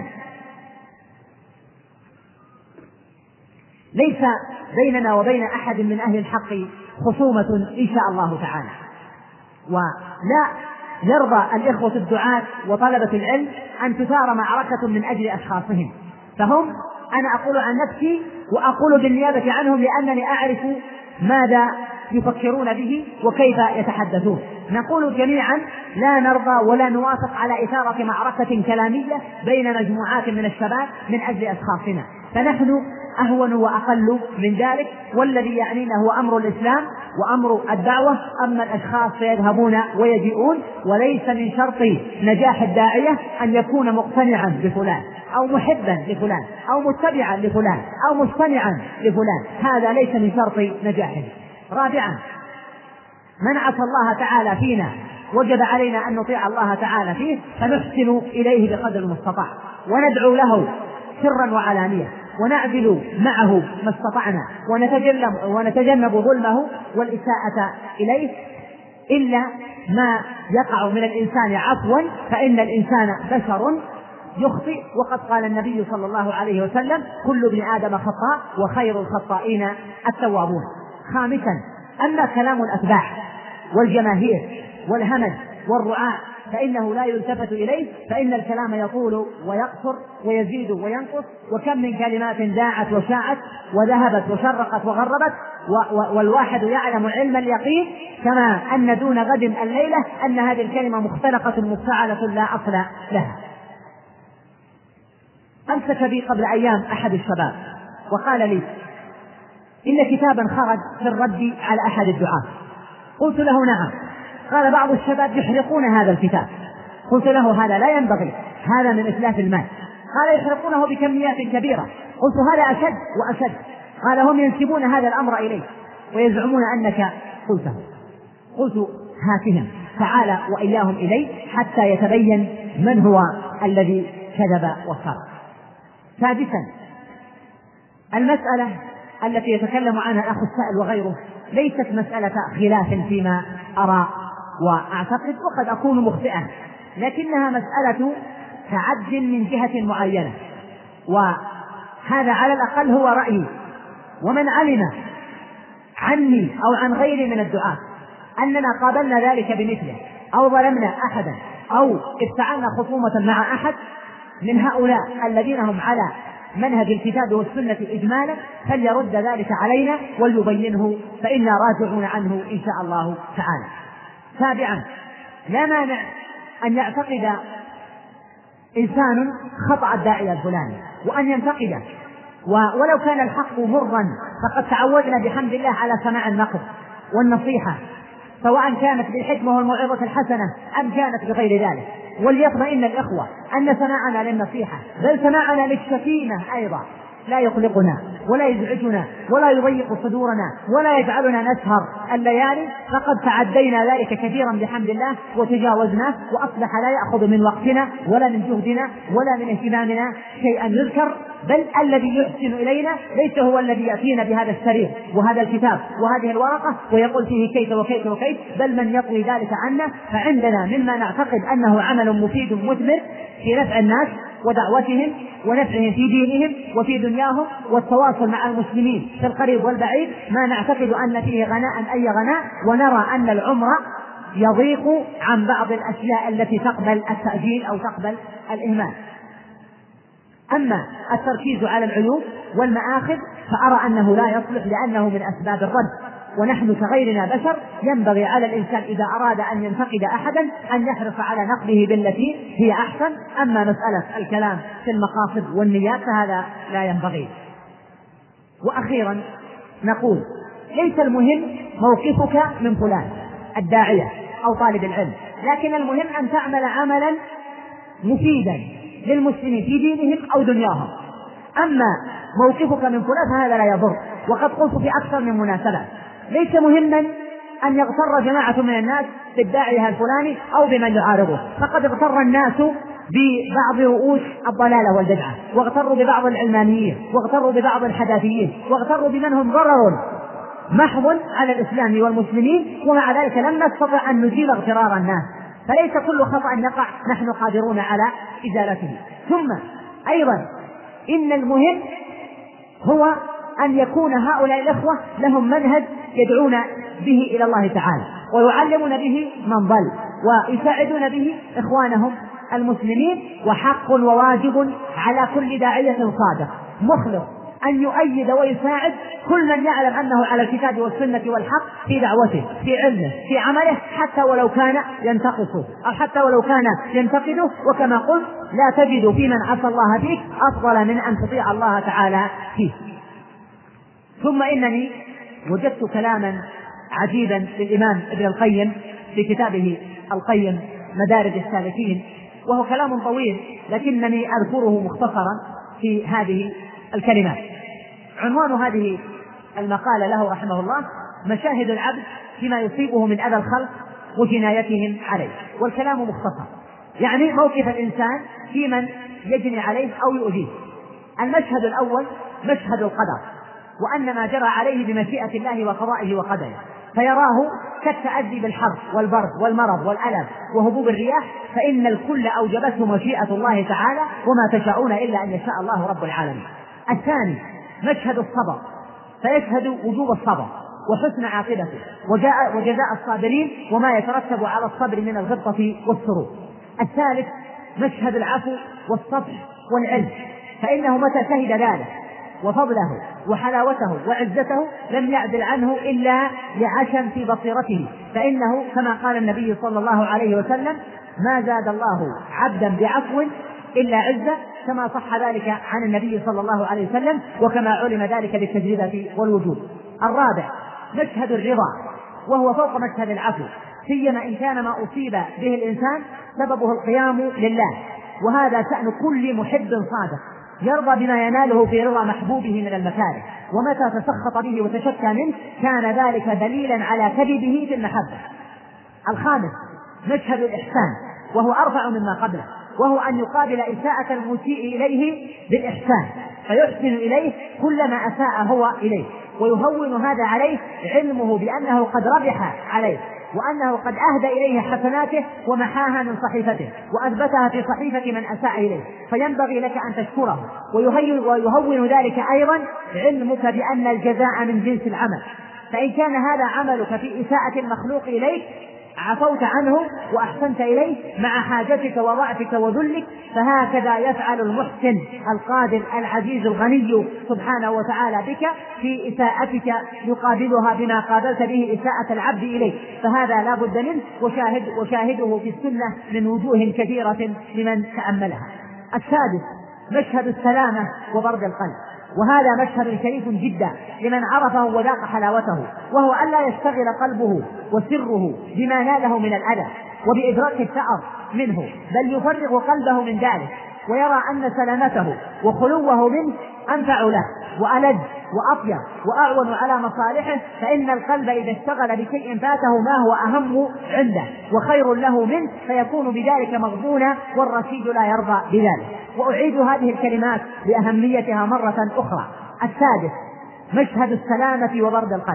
S3: ليس بيننا وبين أحد من أهل الحق خصومة إن شاء الله تعالى، ولا يرضى الإخوة الدعاة وطلبة العلم أن تثار معركة من أجل أشخاصهم، فهم أنا أقول عن نفسي وأقول بالنيابة عنهم لأنني أعرف ماذا يفكرون به وكيف يتحدثون. نقول جميعا لا نرضى ولا نوافق على إثارة معركة كلامية بين مجموعات من الشباب من أجل أشخاصنا، فنحن أهون وأقل من ذلك، والذي يعنينا هو أمر الإسلام وأمر الدعوة. أما الأشخاص فيذهبون ويجيئون، وليس من شرط نجاح الداعية أن يكون مقتنعا بفلان أو محبا لفلان أو متبعا لفلان أو مصطنعا لفلان، هذا ليس من شرط نجاحه. رابعا، من عصى الله تعالى فينا وجب علينا أن نطيع الله تعالى فيه، فنحسن إليه بقدر المستطاع وندعو له سرا وعلانية ونعدل معه ما استطعنا ونتجنب, ونتجنب ظلمه والإساءة إليه، إلا ما يقع من الإنسان عفوا، فإن الإنسان بشر يخطئ، وقد قال النبي صلى الله عليه وسلم كل ابن آدم خطاء وخير الخطائين التوابون. خامسا، أما كلام الأتباع والجماهير والهمج والرعاة فإنه لا يلتفت إليه، فإن الكلام يطول ويقصر ويزيد وينقص، وكم من كلمات داعت وشاعت وذهبت وشرقت وغربت، والواحد يعلم علم اليقين كما أن دون غد الليلة أن هذه الكلمة مختلقة مفتعلة لا أصل لها. أمسك بي قبل أيام أحد الشباب وقال لي إن كتابا خرج في الرد على أحد الدعاة. قلت له نعم. قال بعض الشباب يحرقون هذا الكتاب. قلت له هذا لا ينبغي، هذا من إتلاف المال. قال يحرقونه بكميات كبيرة. قلت هذا أشد وأشد. قال هم ينسبون هذا الأمر إليك ويزعمون أنك قلته. قلت هاتهم تعال وإياهم إلي حتى يتبين من هو الذي كذب وافترى. سادسا، المسألة التي يتكلم عنها الأخ السائل وغيره ليست مسألة خلاف فيما أرى وأعتقد، وقد أكون مخطئا، لكنها مسألة تعد من جهة معينة، وهذا على الأقل هو رأيي. ومن علم عني أو عن غيري من الدعاة أننا قابلنا ذلك بمثله أو ظلمنا أحدا أو افتعلنا خصومة مع أحد من هؤلاء الذين هم على منهج الكتاب والسنة إجمالا فليرد ذلك علينا وليبينه، فإنا راجعون عنه إن شاء الله تعالى. سابعا، لا مانع أن يعتقد إنسان خطأ الداعية الفلاني وأن ينتقده، ولو كان الحق مرا فقد تعودنا بحمد الله على سماع النقد والنصيحة، سواء كانت بالحكمة والموعظة الحسنة أم كانت بغير ذلك. وليطمئن الإخوة أن سماعنا للنصيحة بل سماعنا للشتيمة أيضا لا يقلقنا ولا يزعجنا ولا يضيق صدورنا ولا يجعلنا نسهر الليالي، فقد تعدينا ذلك كثيرا بحمد الله وتجاوزناه، وأصبح لا يأخذ من وقتنا ولا من جهدنا ولا من اهتمامنا شيئا يذكر، بل الذي يحسن إلينا ليس هو الذي يأتينا بهذا السرير وهذا الكتاب وهذه الورقة ويقول فيه كيف وكيف وكيف، بل من يطوي ذلك عنا. فعندنا مما نعتقد أنه عمل مفيد مثمر في نفع الناس ودعوتهم ونفعهم في دينهم وفي دنياهم والتواصل مع المسلمين في القريب والبعيد، ما نعتقد أن فيه غناء أي غناء، ونرى أن العمر يضيق عن بعض الأشياء التي تقبل التأجيل أو تقبل الإهمال. أما التركيز على العيوب والمآخذ فأرى أنه لا يصلح، لأنه من أسباب الرد، ونحن كغيرنا بشر ينبغي على الإنسان إذا أراد أن ينتقد أحدا أن يحرص على نقده بالتي هي أحسن. أما مسألة الكلام في المقاصد والنيات فهذا لا ينبغي. وأخيرا نقول ليس المهم موقفك من فلان الداعية أو طالب العلم، لكن المهم أن تعمل عملا مفيدا للمسلمين في دينهم أو دنياهم. أما موقفك من فلان فهذا لا يضر، وقد قلت في أكثر من مناسبة ليس مهما أن يغتر جماعة من الناس بالداعية الفلاني أو بمن يعارضه، فقد اغتر الناس ببعض رؤوس الضلالة والبدعة، واغتروا ببعض العلمانيين، واغتروا ببعض الحداثيين، واغتروا بمن هم ضرر محض على الإسلام والمسلمين، ومع ذلك لم نستطع أن نزيل اغترار الناس. فليس كل خطأ يقع نحن قادرون على إزالته. ثم أيضا إن المهم هو أن يكون هؤلاء الإخوة لهم منهج يدعون به إلى الله تعالى ويعلمون به من ضل ويساعدون به إخوانهم المسلمين، وحق وواجب على كل داعية صادق مخلص أن يؤيد ويساعد كل من يعلم أنه على الكتاب والسنة والحق في دعوته في علمه في عمله، حتى ولو كان ينتقصه أو حتى ولو كان ينتقده. وكما قلت لا تجد في من عصى الله فيك أفضل من أن تطيع الله تعالى فيه. ثم إنني وجدت كلاما عجيبا للإمام ابن القيم في كتابه القيم مدارج السالكين، وهو كلام طويل لكنني أذكره مختصرا في هذه الكلمات. عنوان هذه المقالة له رحمه الله مشاهد العبد فيما يصيبه من أذى الخلق وجنايتهم عليه. والكلام مختصر، يعني موقف الإنسان في من يجني عليه أو يؤذيه. المشهد الأول مشهد القدر، وأن ما جرى عليه بمشيئة الله وقضائه وقدره، فيراه كالتأذي بالحر والبرد والمرض والألم وهبوب الرياح، فإن الكل أوجبته مشيئة الله تعالى، وما تشاءون إلا أن يشاء الله رب العالمين. الثاني مشهد الصبر، فيشهد وجوب الصبر وحسن عاقبته وجزاء الصابرين وما يترتب على الصبر من الغبطة والسرور. الثالث مشهد العفو والصفح والعلم، فإنه متى شهد ذلك وفضله وحلاوته وعزته لم يعدل عنه إلا لعشم في بصيرته، فإنه كما قال النبي صلى الله عليه وسلم ما زاد الله عبدا بعفو إلا عزة، كما صح ذلك عن النبي صلى الله عليه وسلم وكما علم ذلك بالتجربة والوجود. الرابع مشهد الرضا، وهو فوق مشهد العفو، سيما إن كان ما أصيب به الإنسان سببه القيام لله، وهذا شأن كل محب صادق يرضى بما يناله في رضا محبوبه من المكاره، ومتى تسخط به وتشكى منه كان ذلك دليلا على كذبه في المحبة. الخامس مشهد الإحسان، وهو أرفع مما قبله، وهو أن يقابل إساءة المسيء إليه بالإحسان، فيحسن إليه كلما أساء هو إليه، ويهون هذا عليه علمه بأنه قد ربح عليه، وأنه قد أهدى إليه حسناته ومحاها من صحيفته وأثبتها في صحيفة من أساء إليه، فينبغي لك أن تشكره. ويهون ذلك أيضا علمك بأن الجزاء من جنس العمل، فإن كان هذا عملك في إساءة المخلوق إليك عفوت عنه وأحسنت إليه مع حاجتك وضعفك وذلك، فهكذا يفعل المحسن القادر العزيز الغني سبحانه وتعالى بك في إساءتك، يقابلها بما قابلت به إساءة العبد إليه، فهذا لا بد منه، وشاهد وشاهده في السنة من وجوه كثيرة لمن تأملها. السادس مشهد السلامة وبرد القلب، وهذا مشهد شريف جدا لمن عرفه وذاق حلاوته، وهو ألا يشتغل قلبه وسره بما ناله من الأذى وبإدراك الثأر منه، بل يفرغ قلبه من ذلك، ويرى أن سلامته وخلوه منه أنفع له وألذ وأطيب وأعون على مصالحه، فإن القلب إذا اشتغل بشيء فاته ما هو أهم عنده وخير له منه فيكون بذلك مغبونا، والرشيد لا يرضى بذلك. وأعيد هذه الكلمات لأهميتها مرة أخرى. السادس مشهد السلامة وبرد القلب،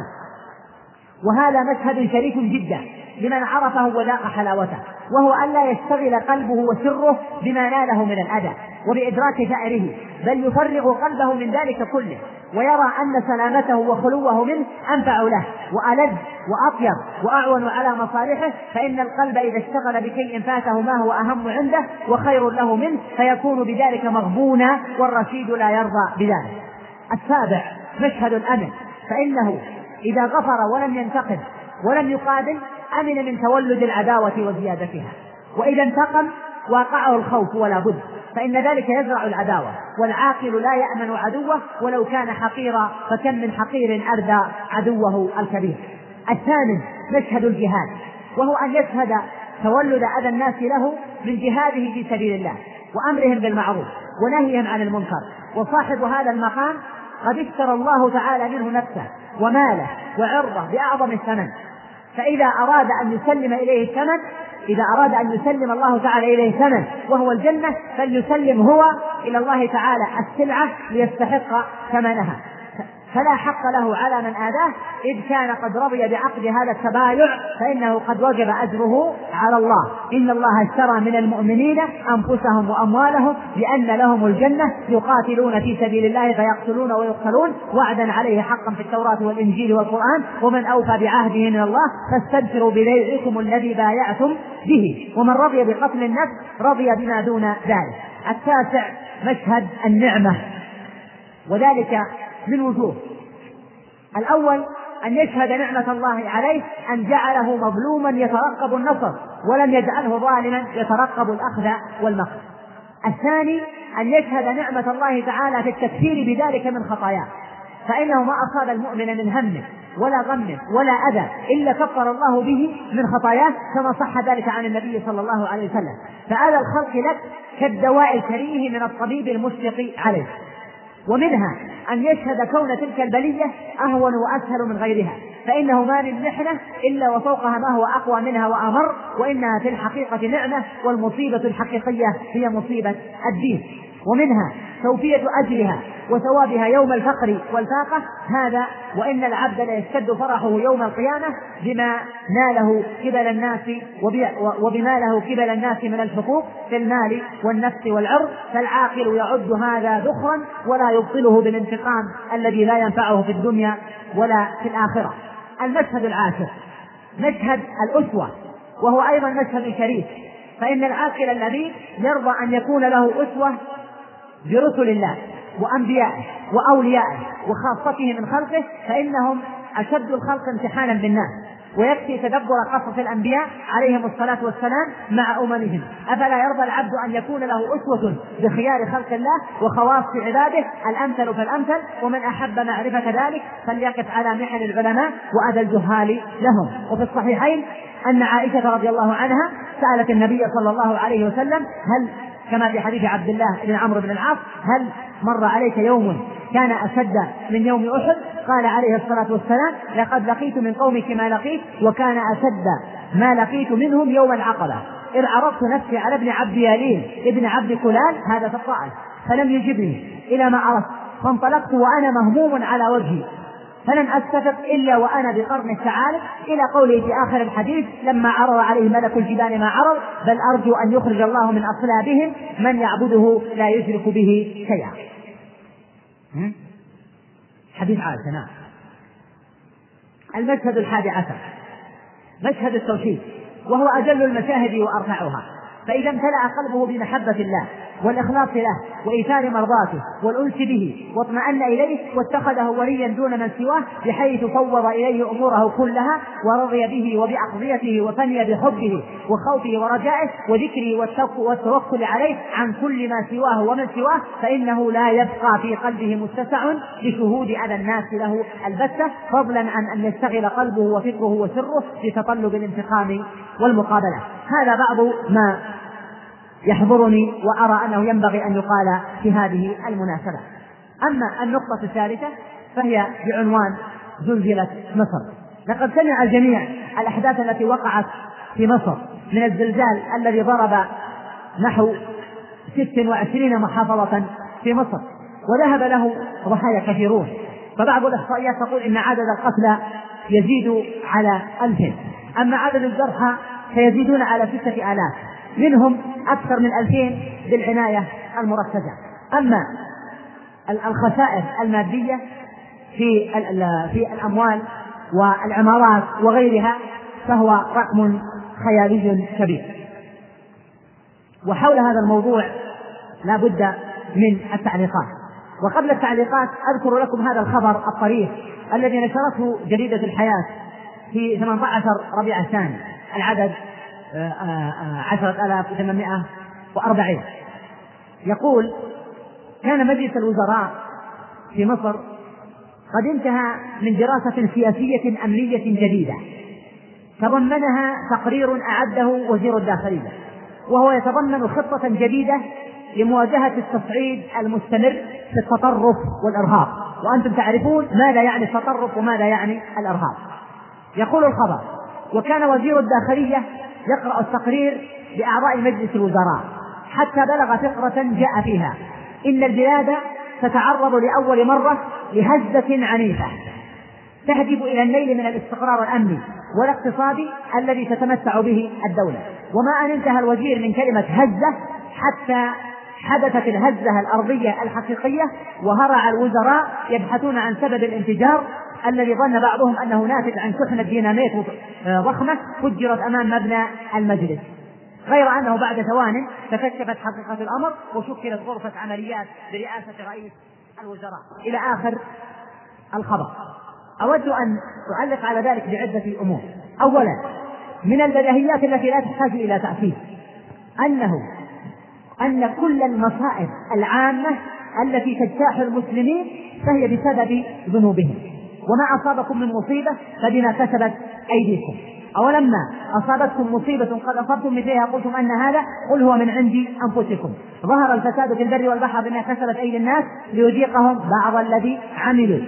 S3: وهذا مشهد شريف جدا لمن عرفه وذاق حلاوته، وهو ألا يشتغل قلبه وسره بما ناله من الأذى وبإدراك ثأره، بل يفرغ قلبه من ذلك كله، ويرى أن سلامته وخلوه منه أنفع له وألذ وأطيب وأعون على مصالحه، فإن القلب إذا اشتغل بشيء فاته ما هو أهم عنده وخير له منه فيكون بذلك مغبونا، والرشيد لا يرضى بذلك. السابع مشهد الأمن، فإنه إذا غفر ولم ينتقم ولم يقابل أمن من تولد العداوة وزيادتها، وإذا انتقم واقعه الخوف ولا بد، فإن ذلك يزرع العداوة، والعاقل لا يأمن عدوه ولو كان حقيرا، فكم من حقير أردى عدوه الكبير. الثامن مشهد الجهاد، وهو أن يشهد تولد أذى الناس له من جهاده في سبيل الله وأمرهم بالمعروف ونهيهم عن المنكر، وصاحب هذا المقام قد اشترى الله تعالى منه نفسه وماله وعرضه بأعظم الثمن، فإذا أراد أن يسلم إليه الثمن إذا أراد أن يسلم الله تعالى إليه ثمن وهو الجنة فليسلم هو إلى الله تعالى السلعة ليستحق ثمنها، فلا حق له على من آذاه، إذ كان قد رضي بعقد هذا التبايع فإنه قد وجب أجره على الله. إن الله اشترى من المؤمنين أنفسهم وأموالهم بأن لهم الجنة يقاتلون في سبيل الله فيقتلون ويقتلون وعدا عليه حقا في التوراة والإنجيل والقرآن، ومن أوفى بعهده من الله فاستبشروا ببيعكم الذي بايعتم به، ومن رضي بقتل النفس رضي بما دون ذلك. التاسع مشهد النعمة، وذلك من وجوه. الأول أن يشهد نعمة الله عليه أن جعله مظلوما يترقب النصر ولم يجعله ظالما يترقب الأخذ والمقت. الثاني أن يشهد نعمة الله تعالى في التكفير بذلك من خطاياه، فإنه ما أصاب المؤمن من هم ولا غم ولا أذى إلا كفر الله به من خطاياه، كما صح ذلك عن النبي صلى الله عليه وسلم، فأذى الخلق لك كالدواء الكريه من الطبيب المشفق عليه. ومنها أن يشهد كون تلك البلية أهون وأسهل من غيرها، فإنه ما من محنة إلا وفوقها ما هو أقوى منها وأمر، وإنها في الحقيقة نعمة، والمصيبة الحقيقية هي مصيبة الدين. ومنها توفية أجلها وثوابها يوم الفقر والفاقة هذا، وإن العبد لا يشتد فرحه يوم القيامة بما ناله قبل الناس وبما له قبل الناس من الحقوق في المال والنفس والعرض، فالعاقل يعد هذا ذخرا ولا يبطله بالانتقام الذي لا ينفعه في الدنيا ولا في الآخرة. المشهد العاشر مشهد الأسوة، وهو أيضا مشهد شريف، فإن العاقل الذي يرضى أن يكون له أسوة برسل الله وأنبيائه وأوليائه وخاصته من خلقه، فإنهم أشد الخلق امتحانا بالناس، ويكفي تدبر قصص الأنبياء عليهم الصلاة والسلام مع أممهم. أفلا يرضى العبد أن يكون له أسوة بخيار خلق الله وخواص عباده الأمثل فالأمثل؟ ومن أحب معرفة ذلك فليقف على محن العلماء وأذى الجهال لهم. وفي الصحيحين أن عائشة رضي الله عنها سألت النبي صلى الله عليه وسلم هل كما في حديث عبد الله بن عمرو بن العاص هل مر عليك يوم كان أشد من يوم أحد؟ قال عليه الصلاة والسلام لقد لقيت من قومك ما لقيت وكان أشد ما لقيت منهم يوم العقبة إذ عرضت نفسي على ابن عبد يالين ابن عبد كلال هذا في الطائف فلم يجبني إلى ما عرفت فانطلقت وأنا مهموم على وجهي فلم أستفق إلا وأنا بقرن الثعالب إلى قوله في آخر الحديث لما عرض عليه ملك الجبال ما عرض بل أرجو أن يخرج الله من أصلابهم من يعبده لا يشرك به شيئا. حديث عائشة. نعم. المشهد الحادي عشر مشهد التوحيد وهو أجل المشاهد وأرفعها. فإذا امتلأ قلبه بمحبة الله والإخلاص له وإيثار مرضاته والأنس به واطمأن إليه واتخذه وليا دون من سواه بحيث فوض إليه أموره كلها ورضي به وبأقضيته وفني بحبه وخوفه ورجائه وذكره والتوكل عليه عن كل ما سواه ومن سواه فإنه لا يبقى في قلبه متسع لشهود أذى الناس له البتة فضلا عن أن يشتغل قلبه وفكره وسره بتطلب الانتقام والمقابلة. هذا بعض ما يحضرني وأرى أنه ينبغي أن يقال في هذه المناسبة. أما النقطة الثالثة فهي بعنوان زلزلة مصر. لقد سمع الجميع الأحداث التي وقعت في مصر من الزلزال الذي ضرب نحو ست وعشرين محافظة في مصر وذهب له ضحايا كثيرون. فبعض الإحصائيات تقول إن عدد القتلى يزيد على ألف، أما عدد الجرحى سيزيدون على ستة آلاف منهم أكثر من ألفين بالعناية المركزة. أما الخسائر المادية في في الأموال والعمارات وغيرها فهو رقم خيالي كبير. وحول هذا الموضوع لا بد من التعليقات. وقبل التعليقات أذكر لكم هذا الخبر الطريف الذي نشرته جريدة الحياة في ثمانية عشر ربيع الثاني العدد عشرة آلاف وثمانمائة وأربعين. يقول كان مجلس الوزراء في مصر قد انتهى من دراسة سياسية أمنية جديدة تضمنها تقرير أعده وزير الداخلية وهو يتضمن خطة جديدة لمواجهة التصعيد المستمر في التطرف والإرهاب. وأنتم تعرفون ماذا يعني التطرف وماذا يعني الإرهاب. يقول الخبر وكان وزير الداخلية يقرأ التقرير لأعضاء مجلس الوزراء حتى بلغ فقرة جاء فيها إن البلاد تتعرض لأول مرة لهزة عنيفة تهدف إلى النيل من الاستقرار الأمني والاقتصادي الذي تتمتع به الدولة. وما أن انتهى الوزير من كلمة هزة حتى حدثت الهزة الأرضية الحقيقية وهرع الوزراء يبحثون عن سبب الانفجار الذي ظن بعضهم أنه ناتج عن شحنة ديناميت ضخمة فجرت أمام مبنى المجلس، غير أنه بعد ثوان تكشفت حقيقة الأمر وشكلت غرفة عمليات برئاسة رئيس الوزراء إلى آخر الخبر. أود أن أعلق على ذلك بعدة أمور. أولا من البديهيات التي لا تحتاج إلى تأكيد أنه أن كل المصائب العامة التي تجتاح المسلمين فهي بسبب ذنوبهم وما أصابكم من مصيبة فبما كسبت أيديكم. أولما أصابتكم مصيبة قد أصبتم مثلها قلتم أن هذا قل هو من عند أنفسكم ظهر الفساد في البر والبحر بما كسبت أيدي الناس ليذيقهم بعض الذي عملوا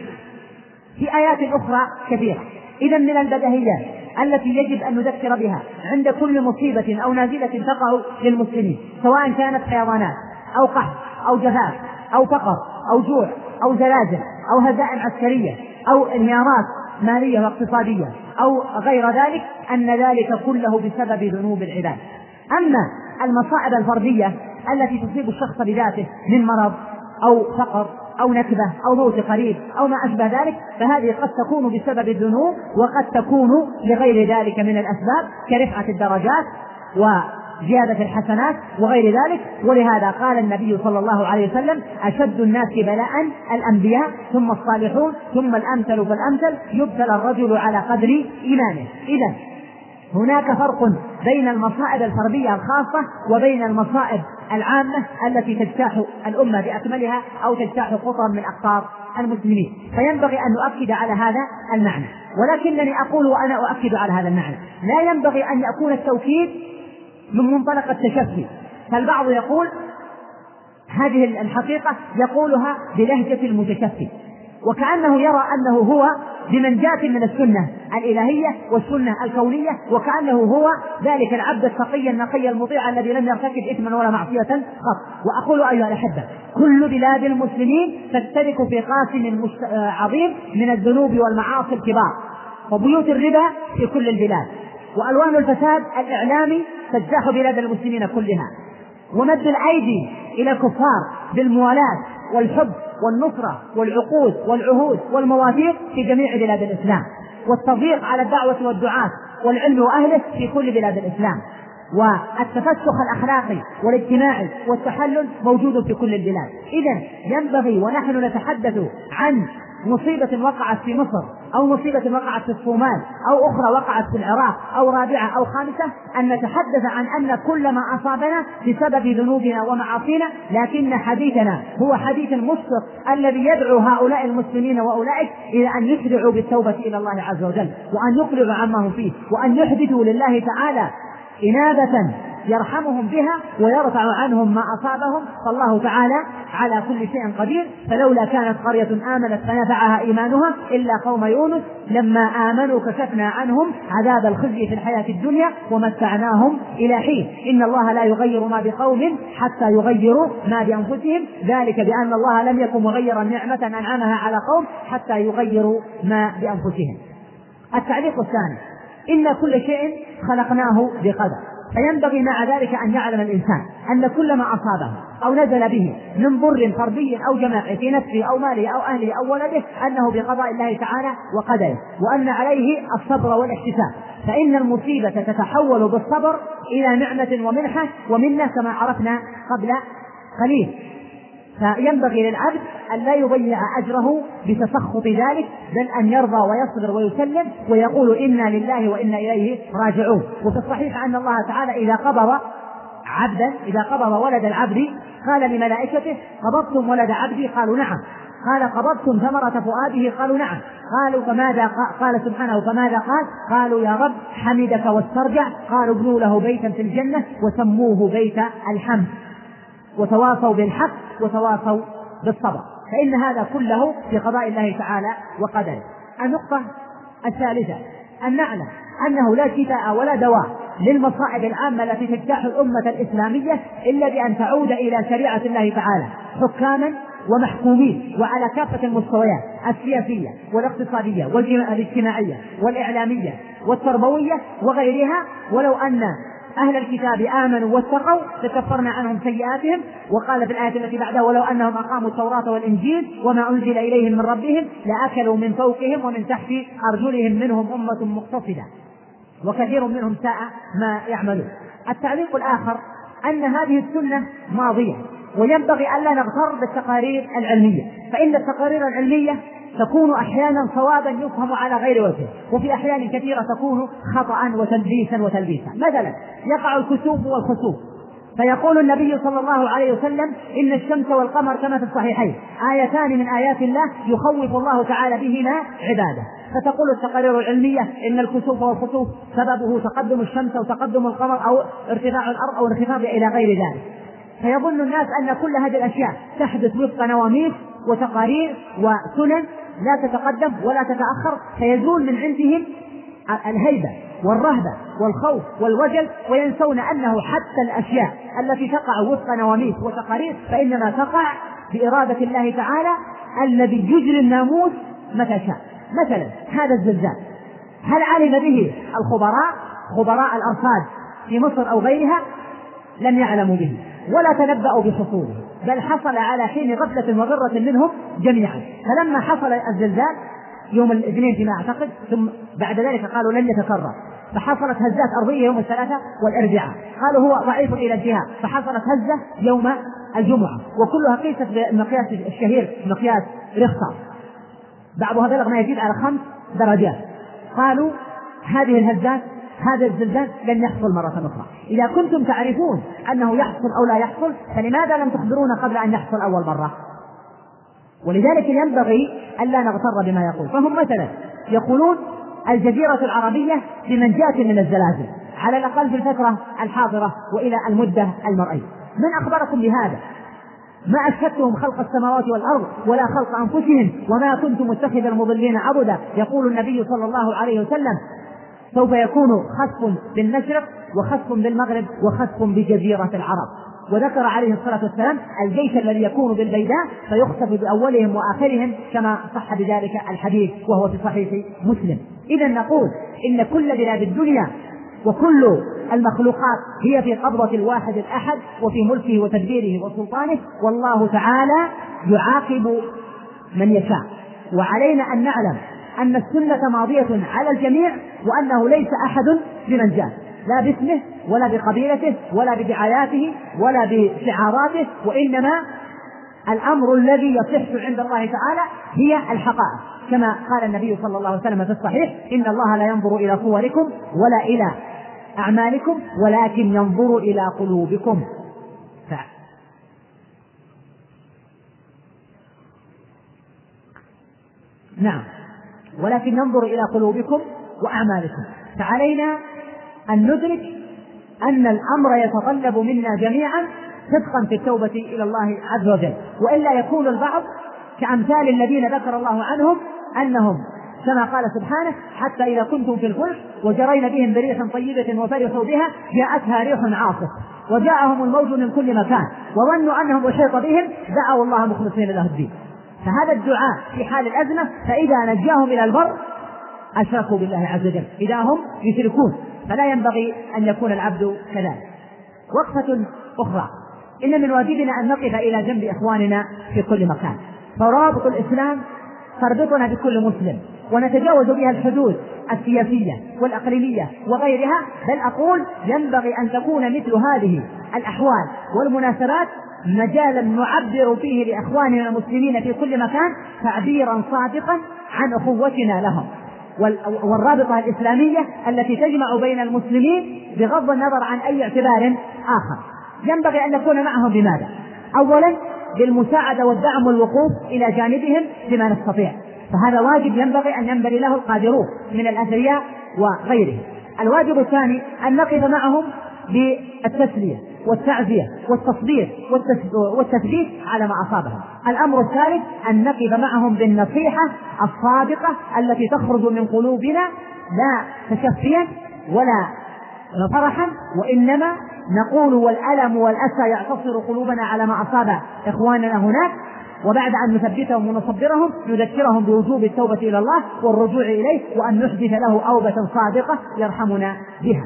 S3: في آيات أخرى كثيرة. إذا من البديهيات التي يجب أن نذكر بها عند كل مصيبة أو نازلة تقع للمسلمين سواء كانت فيضانات أو قحط أو جفاف أو فقر أو جوع أو زلازل أو هزائم عسكرية أو انهيارات مالية واقتصادية أو غير ذلك أن ذلك كله بسبب ذنوب العباد. أما المصائب الفردية التي تصيب الشخص بذاته من مرض أو فقر أو نكبة أو موت قريب أو ما أشبه ذلك فهذه قد تكون بسبب الذنوب وقد تكون لغير ذلك من الأسباب كرفعة الدرجات وزيادة الحسنات وغير ذلك. ولهذا قال النبي صلى الله عليه وسلم: أشد الناس بلاء الأنبياء ثم الصالحون ثم الأمثل فالأمثل يبتلى الرجل على قدر إيمانه. إذن هناك فرق بين المصائب الفردية الخاصة وبين المصائب العامة التي تجتاح الأمة بأكملها أو تجتاح قطرا من أقطار المسلمين، فينبغي أن نؤكد على هذا المعنى. ولكنني أقول وأنا أؤكد على هذا المعنى لا ينبغي أن يكون التوكيد من منطلق التشفي، فالبعض يقول هذه الحقيقة يقولها بلهجة المتشفي، وكأنه يرى أنه هو بمنجاة من السنة الإلهية والسنة الكونية، وكأنه هو ذلك العبد التقي النقي المطيع الذي لم يرتكب إثما ولا معصية قط. وأقول أيها الأحبة، كل بلاد المسلمين تشترك في قاسم عظيم من الذنوب والمعاصي الكبار، وبيوت الربا في كل البلاد، وألوان الفساد الإعلامي تجتاح بلاد المسلمين كلها، ومد الأيدي إلى الكفار بالموالاة والحب والنصرة والعقود والعهود والمواثيق في جميع بلاد الإسلام، والتضييق على الدعوة والدعاة والعلم وأهله في كل بلاد الإسلام، والتفسخ الأخلاقي والاجتماعي والتحلل موجود في كل البلاد. إذن ينبغي ونحن نتحدث عن مصيبة وقعت في مصر أو مصيبة وقعت في الصومال أو أخرى وقعت في العراق أو رابعة أو خامسة أن نتحدث عن أن كل ما أصابنا بسبب ذنوبنا ومعاصينا، لكن حديثنا هو حديث المشفق الذي يدعو هؤلاء المسلمين وأولئك إلى أن يسرعوا بالتوبة إلى الله عز وجل، وأن يقلعوا عما هم فيه، وأن يحدثوا لله تعالى إنابة يرحمهم بها ويرفع عنهم ما أصابهم، فالله تعالى على كل شيء قدير. فلولا كانت قرية آمنت فنفعها إيمانها إلا قوم يونس لما آمنوا كشفنا عنهم عذاب الخزي في الحياة الدنيا ومتعناهم إلى حين. إن الله لا يغير ما بقوم حتى يغيروا ما بأنفسهم، ذلك بأن الله لم يكن مغيرا نعمة أنعمها على قوم حتى يغيروا ما بأنفسهم. التعليق الثاني: إن كل شيء خلقناه بقدر، فينبغي مع ذلك أن يعلم الإنسان أن كل ما أصابه أو نزل به من ضر فردي أو جماعي في نفسه أو ماله أو أهله أو ولده أنه بقضاء الله تعالى وقدره، وأن عليه الصبر والاحتساب، فإن المصيبة تتحول بالصبر إلى نعمة ومنحة ومنة كما عرفنا قبل قليل. فينبغي للعبد أن لا يضيع أجره بتسخط ذلك، بل أن يرضى ويصبر ويسلم ويقول إنا لله وإنا إليه راجعون. وفي الصحيح أن الله تعالى إذا قبض عبدا إذا قبض ولد العبد قال لملائكته: قبضتم ولد عبدي؟ قالوا نعم. قال: قبضتم ثمرة فؤاده؟ قالوا نعم. قالوا: فماذا قال سبحانه فماذا قال؟ قالوا: يا رب حمدك واسترجع. قالوا: ابنوا له بيتا في الجنة وسموه بيت الحمد، وتواصوا بالحق وتواصوا بالصبر. فإن هذا كله في قضاء الله تعالى وقدره. النقطة الثالثة: أن نعلم أنه لا شفاء ولا دواء للمصائب العامة التي تجتاح الأمة الإسلامية إلا بأن تعود إلى شريعة الله تعالى حكاما ومحكومين، وعلى كافة المستويات السياسية والاقتصادية والاجتماعية والإعلامية والتربوية وغيرها. ولو أن أهل الكتاب آمنوا واتقوا لكفرنا عنهم سيئاتهم. وقال في الآية التي بعدها: ولو أنهم أقاموا التوراة والإنجيل وما أنزل إليهم من ربهم لأكلوا من فوقهم ومن تحت أرجلهم منهم أمة مقتصدة وكثير منهم ساء ما يعملون. التعليق الآخر: أن هذه السنة ماضية، وينبغي ألا نغتر بالتقارير العلمية، فإن التقارير العلمية تكون أحيانا صوابا يفهم على غير وجه، وفي أحيان كثيرة تكون خطأ وتدليسا وتلبيسا. مثلا يقع الكسوف والخسوف، فيقول النبي صلى الله عليه وسلم: إن الشمس والقمر كما في الصحيحين آيتان من آيات الله يخوف الله تعالى بهما عباده. فتقول التقارير العلمية إن الكسوف والخسوف سببه تقدم الشمس أو تقدم القمر أو ارتفاع الأرض أو انخفاض إلى غير ذلك. فيظن الناس أن كل هذه الأشياء تحدث وفق نواميس وتقارير وسنن لا تتقدم ولا تتأخر، فيزول من عندهم الهيبة والرهبة والخوف والوجل، وينسون أنه حتى الأشياء التي تقع وفق نواميس وتقارير فإنما تقع بإرادة الله تعالى الذي يجري الناموس متى شاء. مثلا هذا الزلزال، هل علم به الخبراء خبراء الأرصاد في مصر أو غيرها؟ لم يعلموا به ولا تنبأوا بحصوله، بل حصل على حين غفلة وغرة منهم جميعا. فلما حصل الزلزال يوم الاثنين فيما أعتقد، ثم بعد ذلك قالوا لن يتكرر، فحصلت هزات أرضية يوم الثلاثاء والأربعاء، قالوا هو ضعيف إلى الجهة فحصلت هزة يوم الجمعة، وكلها قيست بالمقياس الشهير مقياس ريختر، بعضها بلغ ما يزيد على خمس درجات. قالوا هذه الهزات هذا الزلزال لن يحصل مرة أخرى. إذا كنتم تعرفون أنه يحصل أو لا يحصل فلماذا لم تخبرونا قبل أن يحصل أول مرة؟ ولذلك ينبغي ألا نغتر بما يقول. فهم مثلا يقولون الجزيرة العربية بمنجاة من الزلازل على الأقل في الفترة الحاضرة وإلى المدة المرئية. من أخبركم بهذا؟ ما أشهدتهم خلق السماوات والأرض ولا خلق أنفسهم وما كنت متخذ المضلين عضدا. يقول النبي صلى الله عليه وسلم سوف يكون خسف بالمشرق وخسف بالمغرب وخسف بجزيرة العرب. وذكر عليه الصلاة والسلام الجيش الذي يكون بالبيداء فيخسف بأولهم وآخرهم كما صح بذلك الحديث وهو في صحيح مسلم. إذا نقول إن كل بلاد الدنيا وكل المخلوقات هي في قبضة الواحد الأحد وفي ملكه وتدبيره وسلطانه، والله تعالى يعاقب من يشاء. وعلينا أن نعلم أن السنة ماضية على الجميع وأنه ليس أحد بمنجاه لا باسمه ولا بقبيلته ولا بدعاياته ولا بشعاراته، وإنما الأمر الذي يصح عند الله تعالى هي الحقائق، كما قال النبي صلى الله عليه وسلم في الصحيح إن الله لا ينظر إلى صوركم ولا إلى أعمالكم ولكن ينظر إلى قلوبكم. ف... نعم ولكن ينظر إلى قلوبكم وأعمالكم. فعلينا أن ندرك أن الأمر يتطلب منا جميعا صدقا في التوبة إلى الله عز وجل، وإلا يكون البعض كأمثال الذين ذكر الله عنهم أنهم كما قال سبحانه حتى إذا كنتم في الفلك وجرين بهم بريح طيبة وفرحوا بها جاءتها ريح عاصف وجاءهم الموج من كل مكان وظنوا أنهم أحيط بهم دعوا الله مخلصين له الدين. فهذا الدعاء في حال الأزمة، فإذا نجاهم إلى البر أشركوا بالله عز وجل إذا هم يشركون، فلا ينبغي أن يكون العبد كذلك. وقفة أخرى، إن من واجبنا أن نقف إلى جنب إخواننا في كل مكان، فرابط الإسلام تربطنا بكل مسلم ونتجاوز بها الحدود السياسية والأقليمية وغيرها، بل أقول ينبغي أن تكون مثل هذه الأحوال والمناسبات مجالا نعبر فيه لإخواننا المسلمين في كل مكان تعبيرا صادقا عن أخوتنا لهم والرابطة الإسلامية التي تجمع بين المسلمين بغض النظر عن أي اعتبار آخر. ينبغي أن نكون معهم بماذا؟ أولا بالمساعدة والدعم والوقوف إلى جانبهم بما نستطيع، فهذا واجب ينبغي أن ينبغي له القادرون من الأثرياء وغيرهم. الواجب الثاني أن نقف معهم بالتسلية والتعزية والتصبير والتثبيت على ما أصابهم. الأمر الثالث أن نقف معهم بالنصيحة الصادقة التي تخرج من قلوبنا لا تشفيا ولا فرحا، وإنما نقول والألم والأسى يعتصر قلوبنا على ما أصاب إخواننا هناك، وبعد أن نثبتهم ونصبرهم نذكرهم بوجوب التوبة إلى الله والرجوع إليه وأن نحدث له أوبة صادقة يرحمنا بها.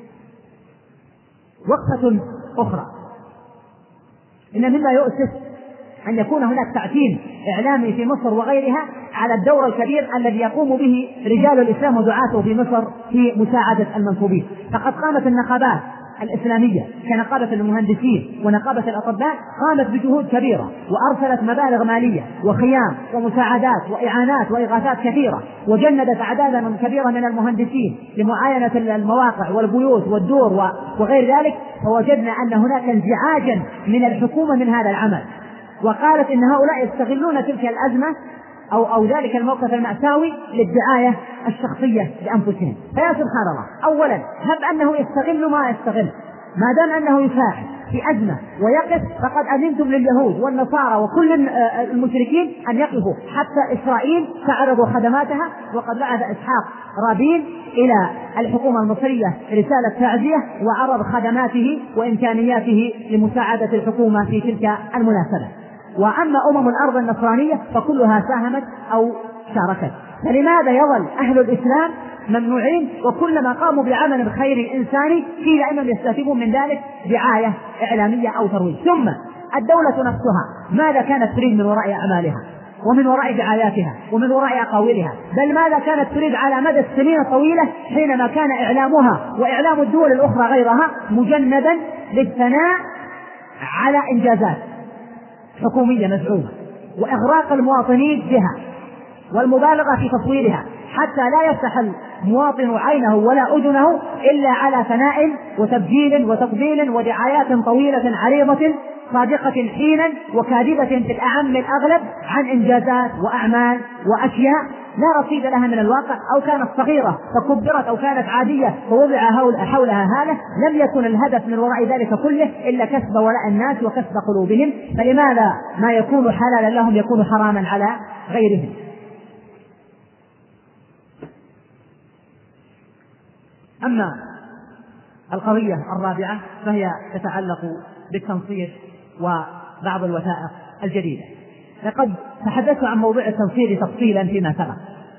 S3: وقفة أخرى، إن مما يؤسف أن يكون هناك تعتيم إعلامي في مصر وغيرها على الدور الكبير الذي يقوم به رجال الإسلام ودعاته في مصر في مساعدة المنكوبين. فقد قامت النقابات الإسلامية كنقابة المهندسين ونقابة الأطباء قامت بجهود كبيرة وأرسلت مبالغ مالية وخيام ومساعدات وإعانات وإغاثات كثيرة، وجندت أعدادا كبيرة من المهندسين لمعاينة المواقع والبيوت والدور وغير ذلك. فوجدنا أن هناك انزعاجا من الحكومة من هذا العمل، وقالت إن هؤلاء يستغلون تلك الأزمة أو, أو ذلك الموقف المأساوي للدعاية الشخصية لأنفسهم. فيا سبحان الله، أولا هب أنه يستغل ما يستغل، ما دام أنه يساعد في أزمة ويقف، فقد أذنتم لليهود والنصارى وكل المشركين أن يقفوا، حتى إسرائيل تعرض خدماتها، وقد بعث إسحاق رابين إلى الحكومة المصرية رسالة تعزية وعرض خدماته وإمكانياته لمساعدة الحكومة في تلك المناسبة. وأما أمم الأرض النصرانية فكلها ساهمت أو شاركت. فلماذا يظل أهل الإسلام ممنوعين وكلما قاموا بعمل خير إنساني قيل أنهم يستفيدون من ذلك دعاية إعلامية أو ترويج؟ ثم الدولة نفسها ماذا كانت تريد من وراء أعمالها؟ ومن وراء دعاياتها ومن وراء أقاويلها، بل ماذا كانت تريد على مدى السنين الطويلة حينما كان إعلامها وإعلام الدول الأخرى غيرها مجندا للثناء على إنجازات حكومية مزعومة وإغراق المواطنين بها والمبالغة في تصويرها، حتى لا يفتح المواطن عينه ولا أذنه إلا على ثناء وتبجيل وتقبيل ودعايات طويلة عريضة صادقة حينا وكاذبة في الأعم الأغلب عن إنجازات وأعمال وأشياء لا رصيد لها من الواقع، أو كانت صغيرة فكبرت أو كانت عادية ووضع حولها هالة. لم يكن الهدف من وراء ذلك كله إلا كسب ولاء الناس وكسب قلوبهم، فلماذا ما يكون حلالا لهم يكون حراما على غيرهم؟ أما القضية الرابعة فهي تتعلق بالتنصير وبعض الوثائق الجديدة. لقد تحدثت عن موضوع التنصير تفصيلا فيما سبق،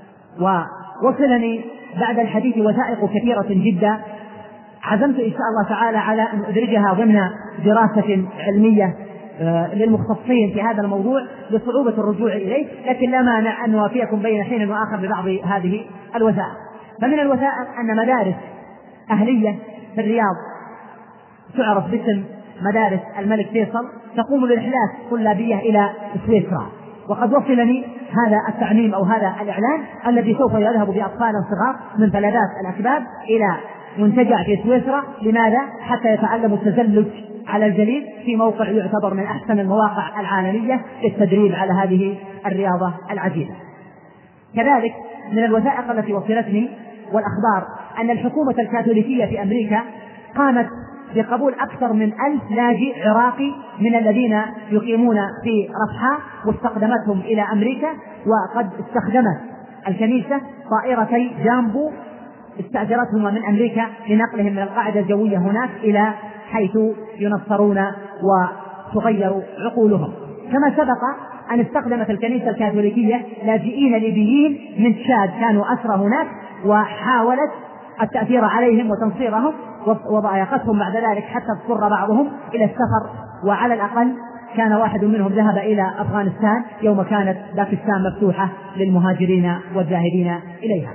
S3: ووصلني بعد الحديث وثائق كثيرة جدا عزمت إن شاء الله تعالى على أن أدرجها ضمن دراسة علمية للمختصين في هذا الموضوع لصعوبة الرجوع إليه، لكن لا مانع أن نوافيكم بين حين وآخر ببعض هذه الوثائق. فمن الوثائق أن مدارس أهلية في الرياض تعرف باسم مدارس الملك فيصل تقوم برحلات طلابية إلى سويسرا، وقد وصلني هذا التعميم أو هذا الإعلان الذي سوف يذهب بأطفال صغار من فلذات الأكباد إلى منتجع في سويسرا. لماذا؟ حتى يتعلموا التزلج على الجليد في موقع يعتبر من أحسن المواقع العالمية للتدريب على هذه الرياضة العجيبة. كذلك من الوثائق التي وصلتني والأخبار أن الحكومة الكاثوليكية في أمريكا قامت بقبول أكثر من ألف لاجئ عراقي من الذين يقيمون في رفحاء واستخدمتهم إلى أمريكا، وقد استخدمت الكنيسة طائرتي جامبو استأجرتهما من أمريكا لنقلهم من القاعدة الجوية هناك إلى حيث ينصرون وتغير عقولهم. كما سبق أن استخدمت الكنيسة الكاثوليكية لاجئين ليبيين من تشاد كانوا أسرى هناك، وحاولت التأثير عليهم وتنصيرهم وضايقتهم بعد ذلك حتى اضطر بعضهم إلى السفر، وعلى الأقل كان واحد منهم ذهب إلى أفغانستان يوم كانت باكستان مفتوحة للمهاجرين والذاهبين إليها.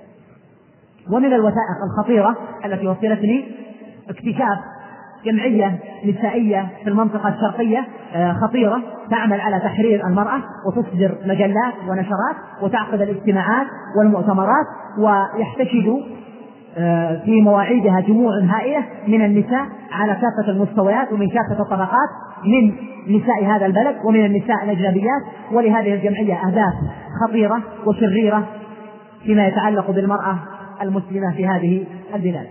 S3: ومن الوثائق الخطيرة التي وصلتني اكتشاف جمعية نسائية في المنطقة الشرقية خطيرة تعمل على تحرير المرأة وتصدر مجلات ونشرات وتعقد الاجتماعات والمؤتمرات، ويحتشد في مواعيدها جموع هائلة من النساء على كافة المستويات ومن كافة الطبقات من نساء هذا البلد ومن النساء الأجنبيات. ولهذه الجمعية أهداف خطيرة وشريرة فيما يتعلق بالمرأة المسلمة في هذه البلاد.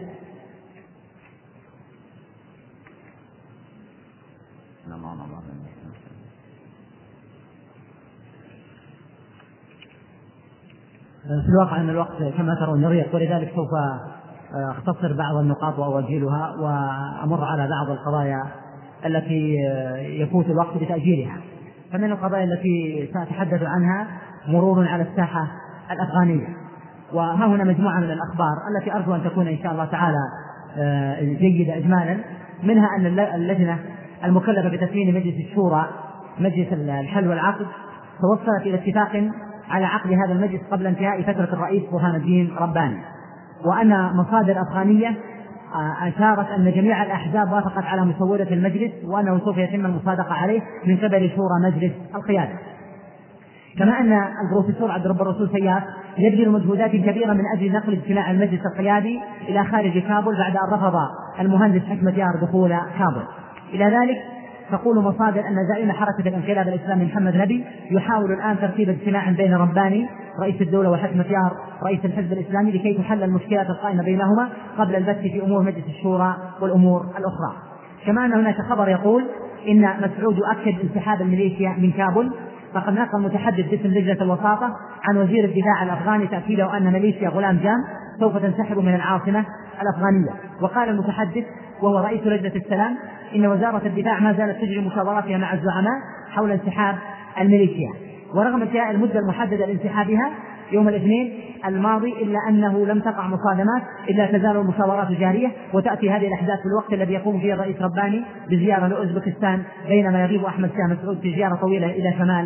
S3: في الواقع أن الوقت كما ترون يضيق، ولذلك سوف أختصر بعض النقاط وأوجهها وأمر على بعض القضايا التي يفوت الوقت بتأجيلها. فمن القضايا التي سأتحدث عنها مرور على الساحة الأفغانية، وها هنا مجموعة من الأخبار التي أرجو أن تكون إن شاء الله تعالى جيدة إجمالا. منها أن اللجنة المكلفة بتكوين مجلس الشورى مجلس الحل والعقد توصلت إلى اتفاق على عقد هذا المجلس قبل انتهاء فترة الرئيس برهان الدين رباني، وأن مصادر أفغانية أشارت أن جميع الأحزاب وافقت على مسودة المجلس وأنه سوف يتم المصادقة عليه من قبل شورى مجلس القيادة. كما أن البروفيسور عبد رب الرسول سياف يبذل مجهودات كبيرة من أجل نقل اجتماع المجلس القيادي إلى خارج كابول بعد أن رفض المهندس حكمة يار دخول كابول. إلى ذلك تقول مصادر أن زعيم حركة الانقلاب الإسلامي محمد نبي يحاول الآن ترتيب اجتماع بين رباني رئيس الدولة وحكمة يار رئيس الحزب الإسلامي لكي تحل المشكلات القائمة بينهما قبل البث في أمور مجلس الشورى والأمور الأخرى. كما أن هناك خبر يقول إن مسعود أكد انسحاب الميليشيا من كابول، فقد نقل متحدث باسم لجنة الوساطة عن وزير الدفاع الأفغاني تأكيده أن ميليشيا غلام جام سوف تنسحب من العاصمة الأفغانية. وقال المتحدث وهو رئيس لجنة السلام إن وزارة الدفاع ما زالت تجري مشاوراتها مع الزعماء حول انسحاب الميليشيا، ورغم انتهاء المدة المحددة لانسحابها يوم الاثنين الماضي إلا أنه لم تقع مصادمات إلا تزال المشاورات جارية. وتأتي هذه الأحداث في الوقت الذي يقوم فيه الرئيس رباني بزيارة لأوزبكستان، بينما يغيب أحمد شاه مسعود في زيارة طويلة إلى شمال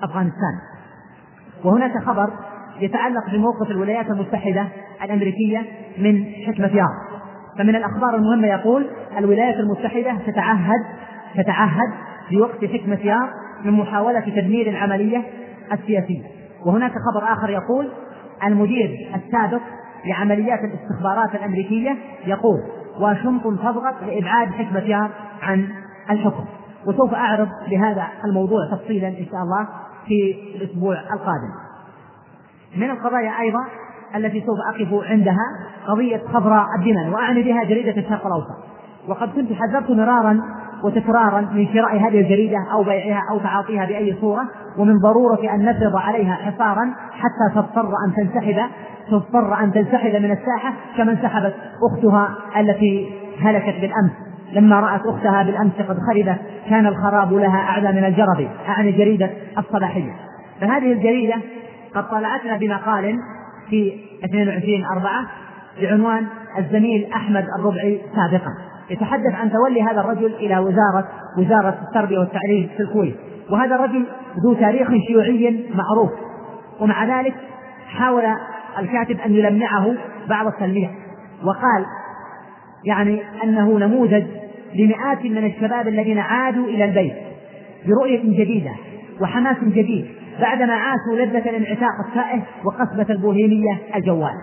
S3: أفغانستان. وهناك خبر يتعلق بموقف الولايات المتحدة الأمريكية من حكمة يار. فمن الأخبار المهمة يقول الولايات المتحدة تتعهد تتعهد في وقت حكمة يار من محاولة تدمير العملية السياسية. وهناك خبر آخر يقول المدير السابق لعمليات الاستخبارات الأمريكية يقول واشنطن تضغط لإبعاد حكمة يار عن الحكم. وسوف أعرض لهذا الموضوع تفصيلا إن شاء الله في الأسبوع القادم. من القضايا أيضا التي سوف أقف عندها قضية خضراء الدمن، وأعني بها جريدة الشرق الأوسط. وقد كنت حذرت مرارا وتكرارا من شراء هذه الجريدة أو بيعها أو تعاطيها بأي صورة، ومن ضرورة أن نفرض عليها حصارا حتى تضطر أن تنسحب تضطر أن تنسحب من الساحة كما انسحبت أختها التي هلكت بالأمس لما رأت أختها بالأمس قد خربت كان الخراب لها أعلى من الجرب، أعني جريدة الصباحية. فهذه الجريدة قد طلعتنا بمقال في اثنين وعشرين أربعة بعنوان الزميل أحمد الربعي سابقا، يتحدث عن تولي هذا الرجل إلى وزارة وزارة التربية والتعليم في الكويت. وهذا الرجل ذو تاريخ شيوعي معروف، ومع ذلك حاول الكاتب أن يلمعه بعض التلميع، وقال يعني أنه نموذج لمئات من الشباب الذين عادوا إلى البيت برؤية جديدة وحماس جديد بعدما عاشوا لذة الانعتاق التائه وقصبة البوهيمية الجوال.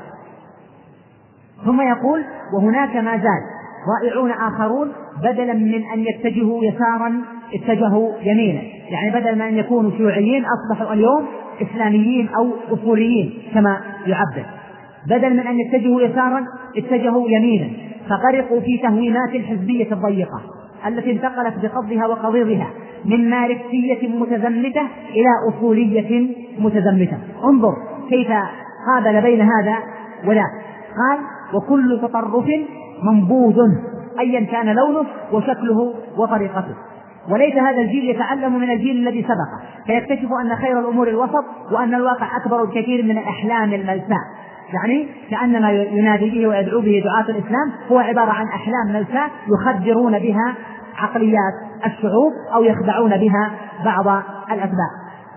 S3: ثم يقول وهناك ما زال رائعون آخرون بدلا من أن يتجهوا يسارا اتجهوا يمينا، يعني بدل ما أن يكونوا شيوعيين أصبحوا اليوم إسلاميين أو أصوليين كما يعبر، بدل من أن يتجهوا يسارا اتجهوا يمينا، فغرقوا في تهوينات الحزبية الضيقة التي انتقلت بقبضها وقضيضها من ماركسية متزمتة إلى أصولية متزمتة. انظر كيف قابل بين هذا وذاك. قال وكل تطرف منبوذ أيا كان لونه وشكله وطريقته. وليس هذا الجيل يتعلم من الجيل الذي سبقه فيكتشف أن خير الأمور الوسط وأن الواقع أكبر بكثير من الأحلام الملساء. يعني كأنما ينادي به ويدعو به دعاة الإسلام هو عبارة عن أحلام ملساء يخدرون بها عقليات الشعوب أو يخدعون بها بعض الأتباع.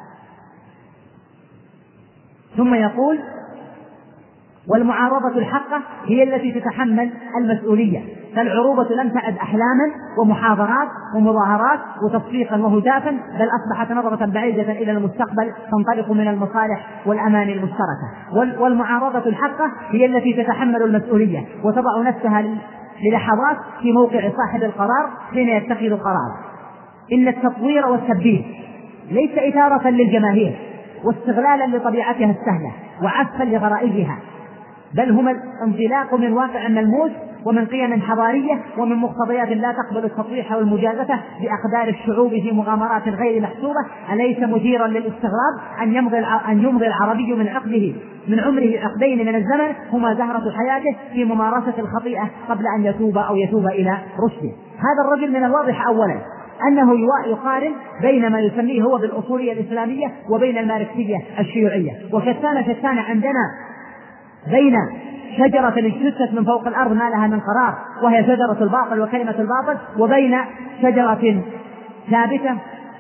S3: ثم يقول والمعارضة الحقة هي التي تتحمل المسؤولية، فالعروبة لم تعد أحلاما ومحاضرات ومظاهرات وتصفيقا وهتافا، بل أصبحت نظرة بعيدة إلى المستقبل تنطلق من المصالح والأماني المشتركة. والمعارضة الحقة هي التي تتحمل المسؤولية وتضع نفسها للحظات في موقع صاحب القرار حين يتخذ قرار. إن التطوير والتبديل ليس إثارة للجماهير واستغلالا لطبيعتها السهلة وعفا لغرائزها، بل هما الانطلاق من واقع ملموس ومن قيم حضارية ومن مقتضيات لا تقبل التصريح والمجازفة بأقدار الشعوب في مغامرات غير محسوبة. أليس مثيرا للاستغراب أن يمضي أن يمضي العربي من عقده من عمره عقدين من الزمن هما زهرة حياته في ممارسة الخطيئة قبل أن يتوب أو يتوب إلى رشده. هذا الرجل من الواضح أولا أنه يقارن بين ما يسميه هو بالأصولية الإسلامية وبين الماركسية الشيوعية، وشتان شتان عندنا بين شجرة اجتثت من فوق الأرض ما لها من قرار وهي شجرة الباطل وكلمة الباطل، وبين شجرة ثابتة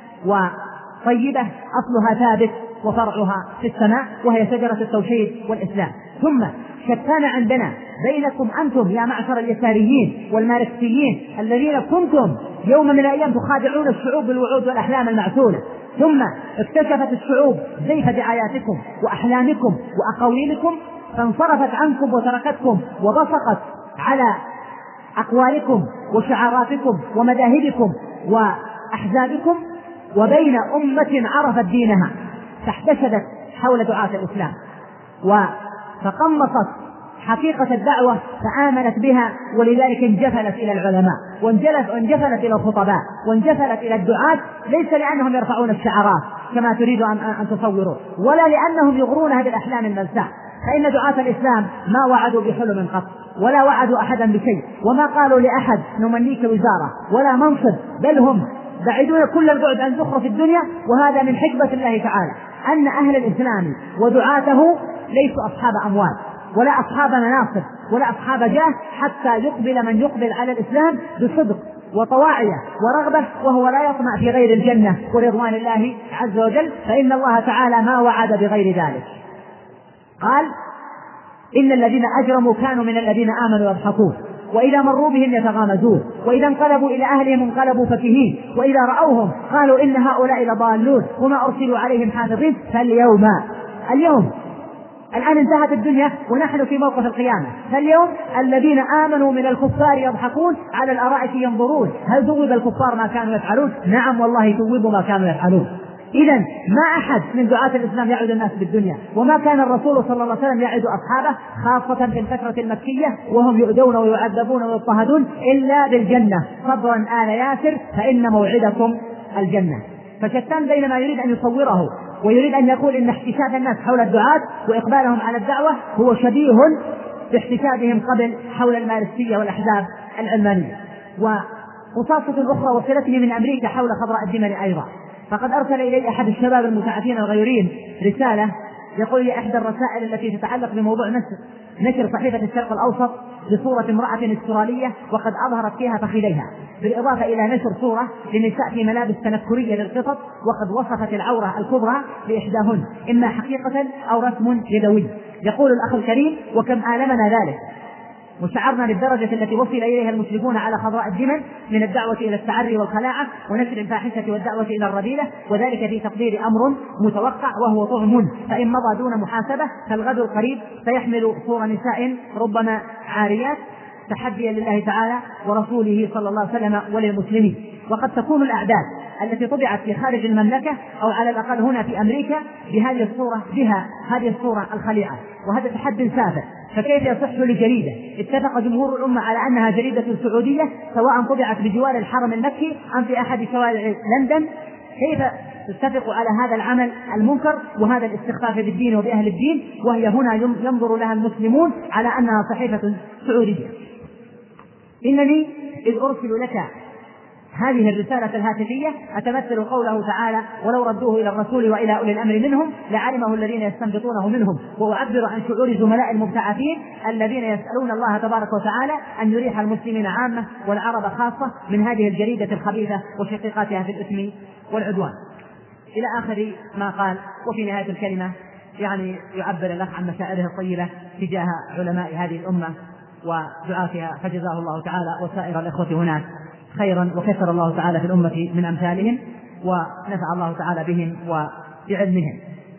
S3: وطيبة أصلها ثابت وفرعها في السماء وهي شجرة التوحيد والإسلام. ثم شتان عندنا بينكم أنتم يا معشر اليساريين والماركسيين الذين كنتم يوم من الأيام تخادعون الشعوب بالوعود والأحلام المعسولة، ثم اكتشفت الشعوب زيف دعاياتكم وأحلامكم وأقاويلكم فانصرفت عنكم وتركتكم وبصقت على أقوالكم وشعاراتكم ومذاهبكم وأحزابكم، وبين أمة عرفت دينها فاحتشدت حول دعاة الإسلام وتقمصت حقيقة الدعوة فآمنت بها، ولذلك انجفلت إلى العلماء وانجفلت إلى الخطباء وانجفلت إلى الدعاة، ليس لأنهم يرفعون الشعارات كما تريد أن تصوروا ولا لأنهم يغرونها بالأحلام الملساء، فإن دعاة الإسلام ما وعدوا بحلم قط ولا وعدوا أحدا بشيء وما قالوا لأحد نمنيك وزارة ولا منصب، بل هم بعيدون كل البعد عن زخرف الدنيا. وهذا من حكمة الله تعالى أن أهل الإسلام ودعاته ليسوا أصحاب أموال ولا أصحاب مناصب ولا أصحاب جاه، حتى يقبل من يقبل على الإسلام بصدق وطواعية ورغبة وهو لا يطمع في غير الجنة ورضوان الله عز وجل، فإن الله تعالى ما وعد بغير ذلك. قال إن الذين أجرموا كانوا من الذين آمنوا يضحكون وإذا مروا بهم يتغامزون وإذا انقلبوا إلى أهلهم انقلبوا فكهين وإذا رأوهم قالوا إن هؤلاء لضالون وما أرسلوا عليهم حافظين. فاليوم اليوم الآن انتهت الدنيا ونحن في موقف القيامة، فاليوم الذين آمنوا من الكفار يضحكون على الأرائك ينظرون هل ثوب الكفار ما كانوا يفعلون؟ نعم والله ثوبوا ما كانوا يفعلون. إذن ما أحد من دعاة الإسلام يعد الناس بالدنيا، وما كان الرسول صلى الله عليه وسلم يعد أصحابه خاصة في الفترة المكية وهم يؤذون ويعذبون ويضطهدون إلا بالجنة. صبرا آل ياسر فإن موعدكم الجنة. فشتان بين ما يريد أن يصوره ويريد أن يقول إن احتشاد الناس حول الدعاة وإقبالهم على الدعوة هو شبيه باحتشادهم قبل حول الماركسية والأحزاب العلمانية. وقصاصة أخرى وصلتني من أمريكا حول خضراء الدمن أيضا، فقد أرسل إلي أحد الشباب المتعافين الغيورين رسالة يقول لي إحدى الرسائل التي تتعلق بموضوع نشر نشر صحيفة الشرق الأوسط بصورة امرأة استرالية وقد أظهرت فيها فخذيها، بالإضافة إلى نشر صورة لنساء في ملابس تنكرية للقطط وقد وصفت العورة الكبرى لإحداهن إما حقيقة أو رسم يدوي. يقول الأخ الكريم وكم آلمنا ذلك وشعرنا بالدرجة التي وصل إليها المشركون على خضراء الدمن من الدعوة إلى التعري والخلاعة ونشر الفاحشة والدعوة إلى الرذيلة، وذلك في تقدير أمر متوقع وهو طعم، فإن مضى دون محاسبة فالغد القريب سيحمل صور نساء ربما عاريات تحديا لله تعالى ورسوله صلى الله عليه وسلم وللمسلمين. وقد تكون الأعداد التي طبعت في خارج المملكة أو على الأقل هنا في أمريكا بهذه الصورة بها هذه الصورة الخليعة، وهذا تحد سافر. فكيف يصح لجريدة اتفق جمهور الأمة على أنها جريدة سعودية سواء طبعت بجوار الحرم المكي أم في أحد شوارع لندن، كيف تتفق على هذا العمل المنكر وهذا الاستخفاف بالدين وبأهل الدين وهي هنا ينظر لها المسلمون على أنها صحيفة سعودية؟ إنني إذ أرسل لك هذه الرسالة الهاتفية أتمثل قوله تعالى ولو ردوه إلى الرسول وإلى أولي الأمر منهم لعلمه الذين يستنبطونه منهم، وأعبر عن شعور زملاء المبتعثين الذين يسألون الله تبارك وتعالى أن يريح المسلمين عامة والعرب خاصة من هذه الجريدة الخبيثة وشقيقاتها في الإثم والعدوان. إلى آخر ما قال. وفي نهاية الكلمة يعني يعبر الأخ عن مشاعره الطيبة تجاه علماء هذه الأمة ودعاتها، فجزاه الله تعالى وسائر الإخوة هناك خيرا وكثر الله تعالى في الأمة من أمثالهم ونفع الله تعالى بهم وبعلمهم.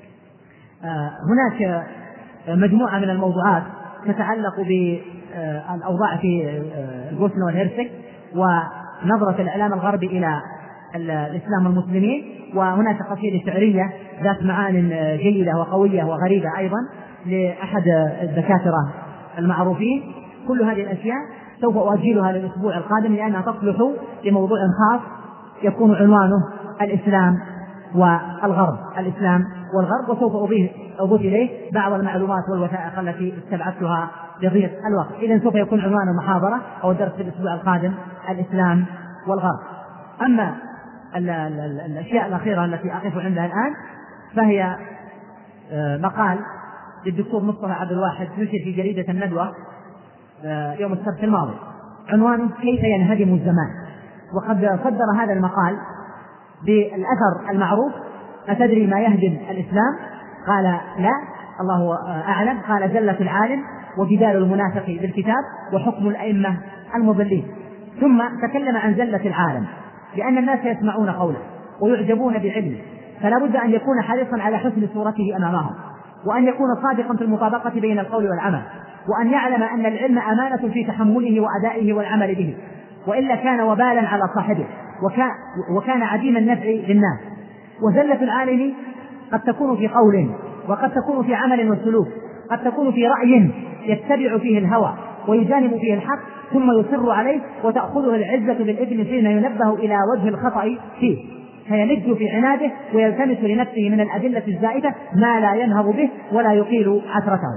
S3: آه هناك مجموعة من الموضوعات تتعلق بالأوضاع في البوسنة والهرسك ونظرة الإعلام الغربي إلى الإسلام والمسلمين، وهناك قصيدة شعرية ذات معان جيدة وقوية وغريبة أيضا لأحد الدكاترة المعروفين. كل هذه الأشياء سوف أؤجلها للأسبوع القادم لأنها تصلح لموضوع خاص يكون عنوانه الإسلام والغرب الإسلام والغرب وسوف أضيف أضيف إليه بعض المعلومات والوثائق التي استبعدتها لضيق الوقت. إذن سوف يكون عنوان المحاضرة أو الدرس في الأسبوع القادم الإسلام والغرب. أما ال ال ال الأشياء الأخيرة التي أقف عندها الآن فهي مقال للدكتور مصطفى عبد الواحد نشر في جريدة الندوة يوم السبت الماضي عنوانه كيف ينهدم الزمان، وقد صدر هذا المقال بالأثر المعروف أتدري ما يهدم الإسلام؟ قال لا الله أعلم. قال زلة العالم وجدال المنافق بالكتاب وحكم الأئمة المضلين. ثم تكلم عن زلة العالم لأن الناس يسمعون قوله ويعجبون بعلمه، فلا بد أن يكون حريصا على حسن صورته أمامهم، وأن يكون صادقا في المطابقة بين القول والعمل، وأن يعلم أن العلم أمانة في تحمله وأدائه والعمل به، وإلا كان وبالا على صاحبه وكان, وكان عديم النفع للناس. وزلة العالم قد تكون في قول وقد تكون في عمل وسلوك، قد تكون في رأي يتبع فيه الهوى ويجانب فيه الحق ثم يصر عليه وتأخذه العزة بالإثم حين ينبه إلى وجه الخطأ فيه فيلج في عناده ويلتمس لنفسه من الأدلة الزائدة ما لا ينهض به ولا يقيل عثرته.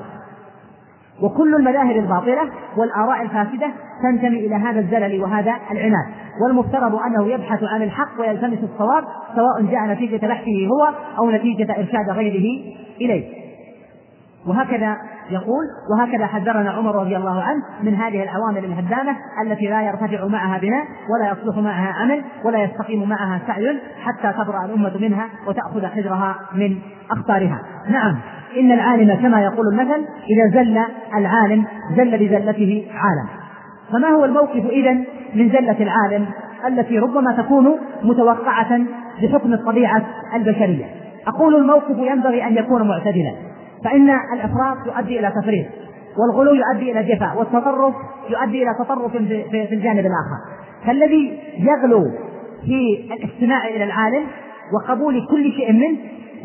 S3: وكل المذاهب الباطلة والآراء الفاسدة تنتمي إلى هذا الزلل وهذا العناد، والمفترض أنه يبحث عن الحق ويلتمس الصواب سواء جاء نتيجة بحثه هو أو نتيجة إرشاد غيره إليه. وهكذا يقول: وهكذا حذرنا عمر رضي الله عنه من هذه العوامل الهدامة التي لا يرتفع معها بناء ولا يصلح معها عمل ولا يستقيم معها سعي حتى تبرأ الأمة منها وتأخذ حذرها من أخطارها. نعم، إن العالم كما يقول المثل: إذا زل العالم زل بزلته عالم. فما هو الموقف إذن من زلة العالم التي ربما تكون متوقعة بحكم الطبيعة البشرية؟ أقول: الموقف ينبغي أن يكون معتدلا، فإن الإفراط يؤدي إلى تفريط، والغلو يؤدي إلى جفاء، والتطرف يؤدي إلى تطرف في الجانب الآخر. فالذي يغلو في الاستماع إلى العالم وقبول كل شيء منه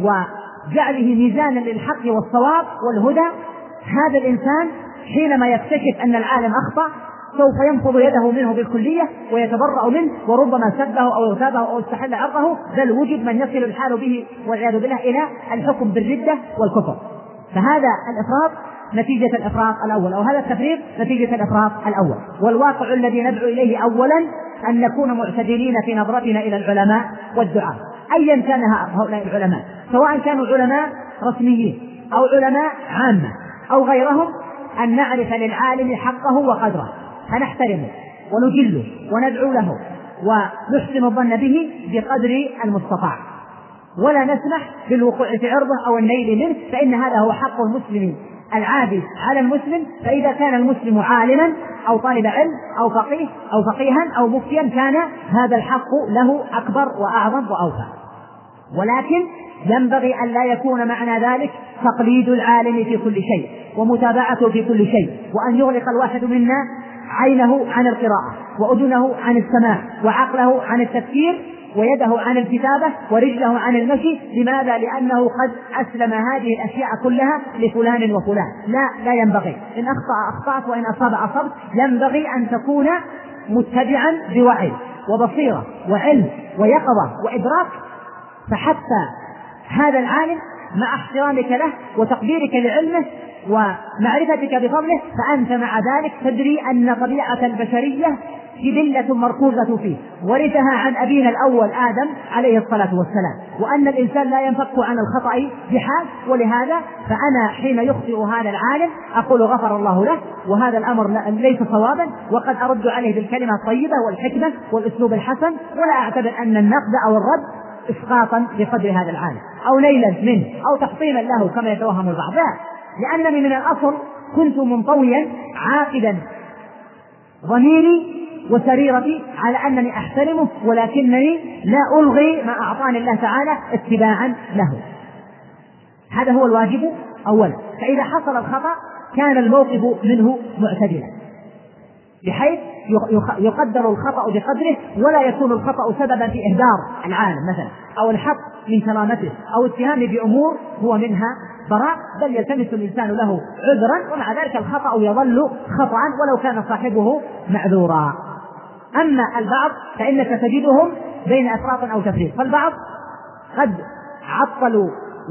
S3: وجعله ميزانا للحق والصواب والهدى، هذا الإنسان حينما يكتشف أن العالم أخطأ سوف ينفض يده منه بالكلية ويتبرأ منه، وربما سبه أو اغتابه أو استحل عرضه، بل وجد من يصل الحال به والعياذ بالله إلى الحكم بالردة والكفر. فهذا الإفراط نتيجة الإفراط الأول، أو هذا التفريط نتيجة الإفراط الأول. والواقع الذي ندعو إليه أولا أن نكون معتدلين في نظرتنا إلى العلماء والدعاة أيا كان هؤلاء العلماء، سواء كانوا علماء رسميين أو علماء عامة أو غيرهم، أن نعرف للعالم حقه وقدره، فنحترمه ونجله وندعو له ونحسن الظن به بقدر المستطاع، ولا نسمح بالوقوع في عرضه أو النيل منه، فإن هذا هو حق المسلم العادل على المسلم. فإذا كان المسلم عالما أو طالب علم أو فقيه أو فقيها أو مفتيا كان هذا الحق له أكبر وأعظم وأوفى. ولكن ينبغي أن لا يكون معنى ذلك تقليد العالم في كل شيء ومتابعته في كل شيء، وأن يغلق الواحد منا عينه عن القراءة وأذنه عن السماع وعقله عن التفكير ويده عن الكتابة ورجله عن المشي. لماذا؟ لأنه قد أسلم هذه الأشياء كلها لفلان وفلان. لا لا ينبغي. إن أخطأ أخطأت وإن أصاب أصبت. ينبغي أن تكون متبعا بوعي وبصيرة وعلم ويقظة وإدراك. فحتى هذا العالم مع احترامك له وتقديرك لعلمه ومعرفتك بفضله، فأنت مع ذلك تدري أن طبيعة البشرية جبلة مركوزة فيه، ورثها عن أبينا الأول آدم عليه الصلاة والسلام، وأن الإنسان لا ينفك عن الخطأ بحال. ولهذا فأنا حين يخطئ هذا العالم أقول غفر الله له، وهذا الأمر ليس صوابا، وقد أرد عليه بالكلمة الطيبة والحكمة والأسلوب الحسن، ولا أعتبر أن النقد أو الرد إسقاطا بقدر هذا العالم أو نيلا منه أو تحطيما له كما يتوهم البعض. لا، لأنني من الأصل كنت منطويا عاقدا ضميري وسريرتي على أنني أحترمه، ولكنني لا ألغي ما أعطاني الله تعالى اتباعا له. هذا هو الواجب أولا. فإذا حصل الخطأ كان الموقف منه معتدلا، بحيث يقدر الخطأ بقدره، ولا يكون الخطأ سببا في إهدار العالم مثلا أو الحق من كرامته أو اتهام بأمور هو منها براء، بل يلتمس الإنسان له عذرا، ومع ذلك الخطأ يظل خطأ ولو كان صاحبه معذورا. أما البعض فإنك تجدهم بين إفراط أو تفريط، فالبعض قد عطلوا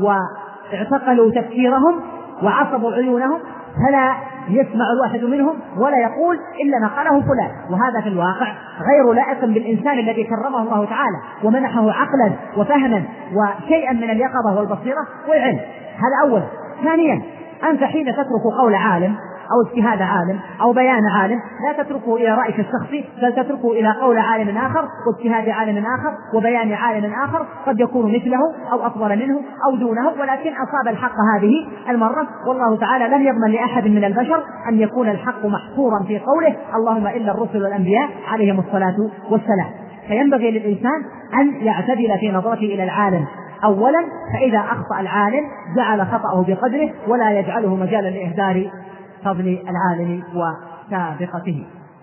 S3: واعتقلوا تفكيرهم وعصبوا عيونهم، فلا يسمع الواحد منهم ولا يقول إلا ما قاله فلان، وهذا في الواقع غير لائق بالإنسان الذي كرمه الله تعالى ومنحه عقلا وفهما وشيئا من اليقظة والبصيرة والعلم. هذا أولا. ثانيا، أنت حين تترك قول عالم أو اجتهاد عالم أو بيان عالم لا تتركه إلى رأيك الشخصي، بل تتركه إلى قول عالم آخر واجتهاد عالم آخر وبيان عالم آخر قد يكون مثله أو أفضل منه أو دونه، ولكن أصاب الحق هذه المرة. والله تعالى لم يضمن لأحد من البشر أن يكون الحق محصورا في قوله اللهم إلا الرسل والأنبياء عليهم الصلاة والسلام. فينبغي للإنسان أن يعتدل في نظرته إلى العالم أولا، فإذا أخطأ العالم جعل خطأه بقدره ولا يجعله مجالا لإهدار فضل العالم وسابقته.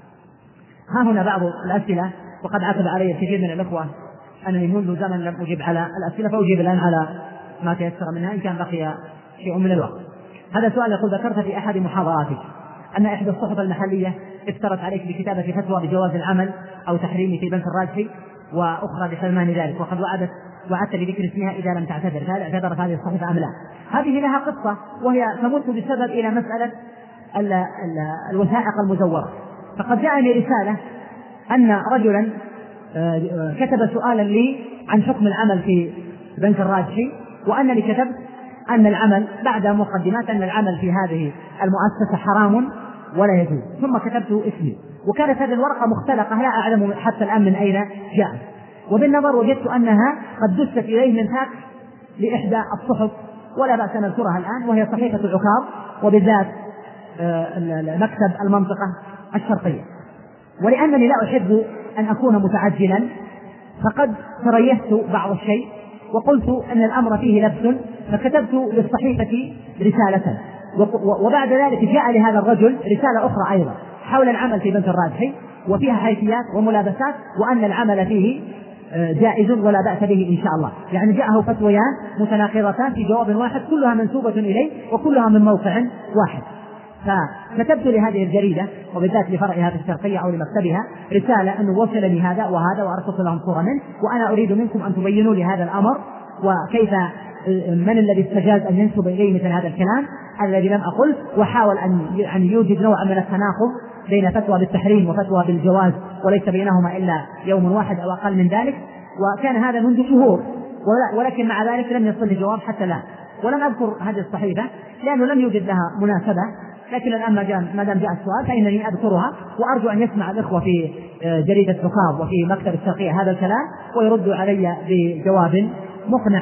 S3: ها هنا بعض الأسئلة، وقد عتب علي الكثير من الأخوة أنني منذ زمن لم أجب على الأسئلة، فأجيب الآن على ما تيسر منها إن كان بقي شيء من الوقت. هذا سؤال يقول: ذكرت في أحد محاضراتك أن إحدى الصحف المحلية افترت عليك بكتابة فتوى بجواز العمل أو تحريمه في بنك الراجحي، وأخرى بحرمان ذلك، وقد وعدت وعدت بذكر اسمها إذا لم تعتذر، فهل اعتذرت هذه الصحيفة أم لا؟ هذه لها قصة، وهي تمت بسبب إلى مسألة ال ال الوثائق المزورة. فقد جاءني رسالة أن رجلا كتب سؤالا لي عن حكم العمل في بنك الراجحي، وأنني كتبت أن العمل بعد مقدمات أن العمل في هذه المؤسسة حرام ولا يجوز. ثم كتبت اسمي، وكانت هذه الورقة مختلقة لا أعلم حتى الآن من أين جاءت، وبالنظر وجدت أنها قد دست إليه من فاكس لإحدى الصحف ولا بأس نذكرها الآن، وهي صحيفة عكاظ، وبالذات مكتب المنطقة الشرقية. ولأنني لا أحب أن أكون متعجلا فقد تريثت بعض الشيء وقلت أن الأمر فيه لبس، فكتبت للصحيفة رسالة، وبعد ذلك جاء لهذا الرجل رسالة أخرى أيضا حول العمل في بنك الراجحي وفيها حيثيات وملابسات، وأن العمل فيه جائز ولا بأس به إن شاء الله. يعني جاءه فتويان متناقضتان في جواب واحد كلها منسوبة إليه وكلها من موقع واحد. فكتبت لهذه الجريدة وبالذات لفرعها في الشرقية أو لمكتبها رسالة أنه وصلني هذا وهذا وأرسلت لهم صورة منه، وأنا أريد منكم أن تبينوا لي هذا الأمر، وكيف من الذي استجاز أن ينسب إليه مثل هذا الكلام الذي لم أقل، وحاول أن يوجد نوع من التناقض بين فتوى بالتحريم وفتوى بالجواز وليس بينهما إلا يوم واحد أو أقل من ذلك، وكان هذا منذ شهور، ولكن مع ذلك لم يصل جواب حتى الآن. ولم أذكر هذه الصحيفة لأنه لم يوجد لها مناسبة، لكن الآن ما دام جاء السؤال فإنني أذكرها، وأرجو أن يسمع الإخوة في جريدة عكاظ وفي مكتب الشرقية هذا الكلام ويردوا علي بجواب مقنع.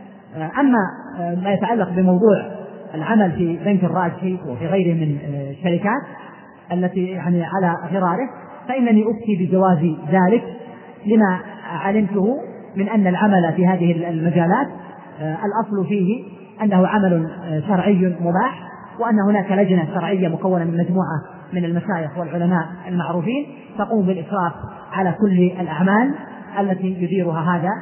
S3: أما ما يتعلق بموضوع العمل في بنك الراجحي وفي غيره من الشركات التي يعني على غراره، فإنني أفتي بجواز ذلك لما علمته من أن العمل في هذه المجالات الأصل فيه أنه عمل شرعي مباح، وأن هناك لجنة شرعية مكونة من مجموعة من المشايخ والعلماء المعروفين تقوم بالإشراف على كل الأعمال التي يديرها هذا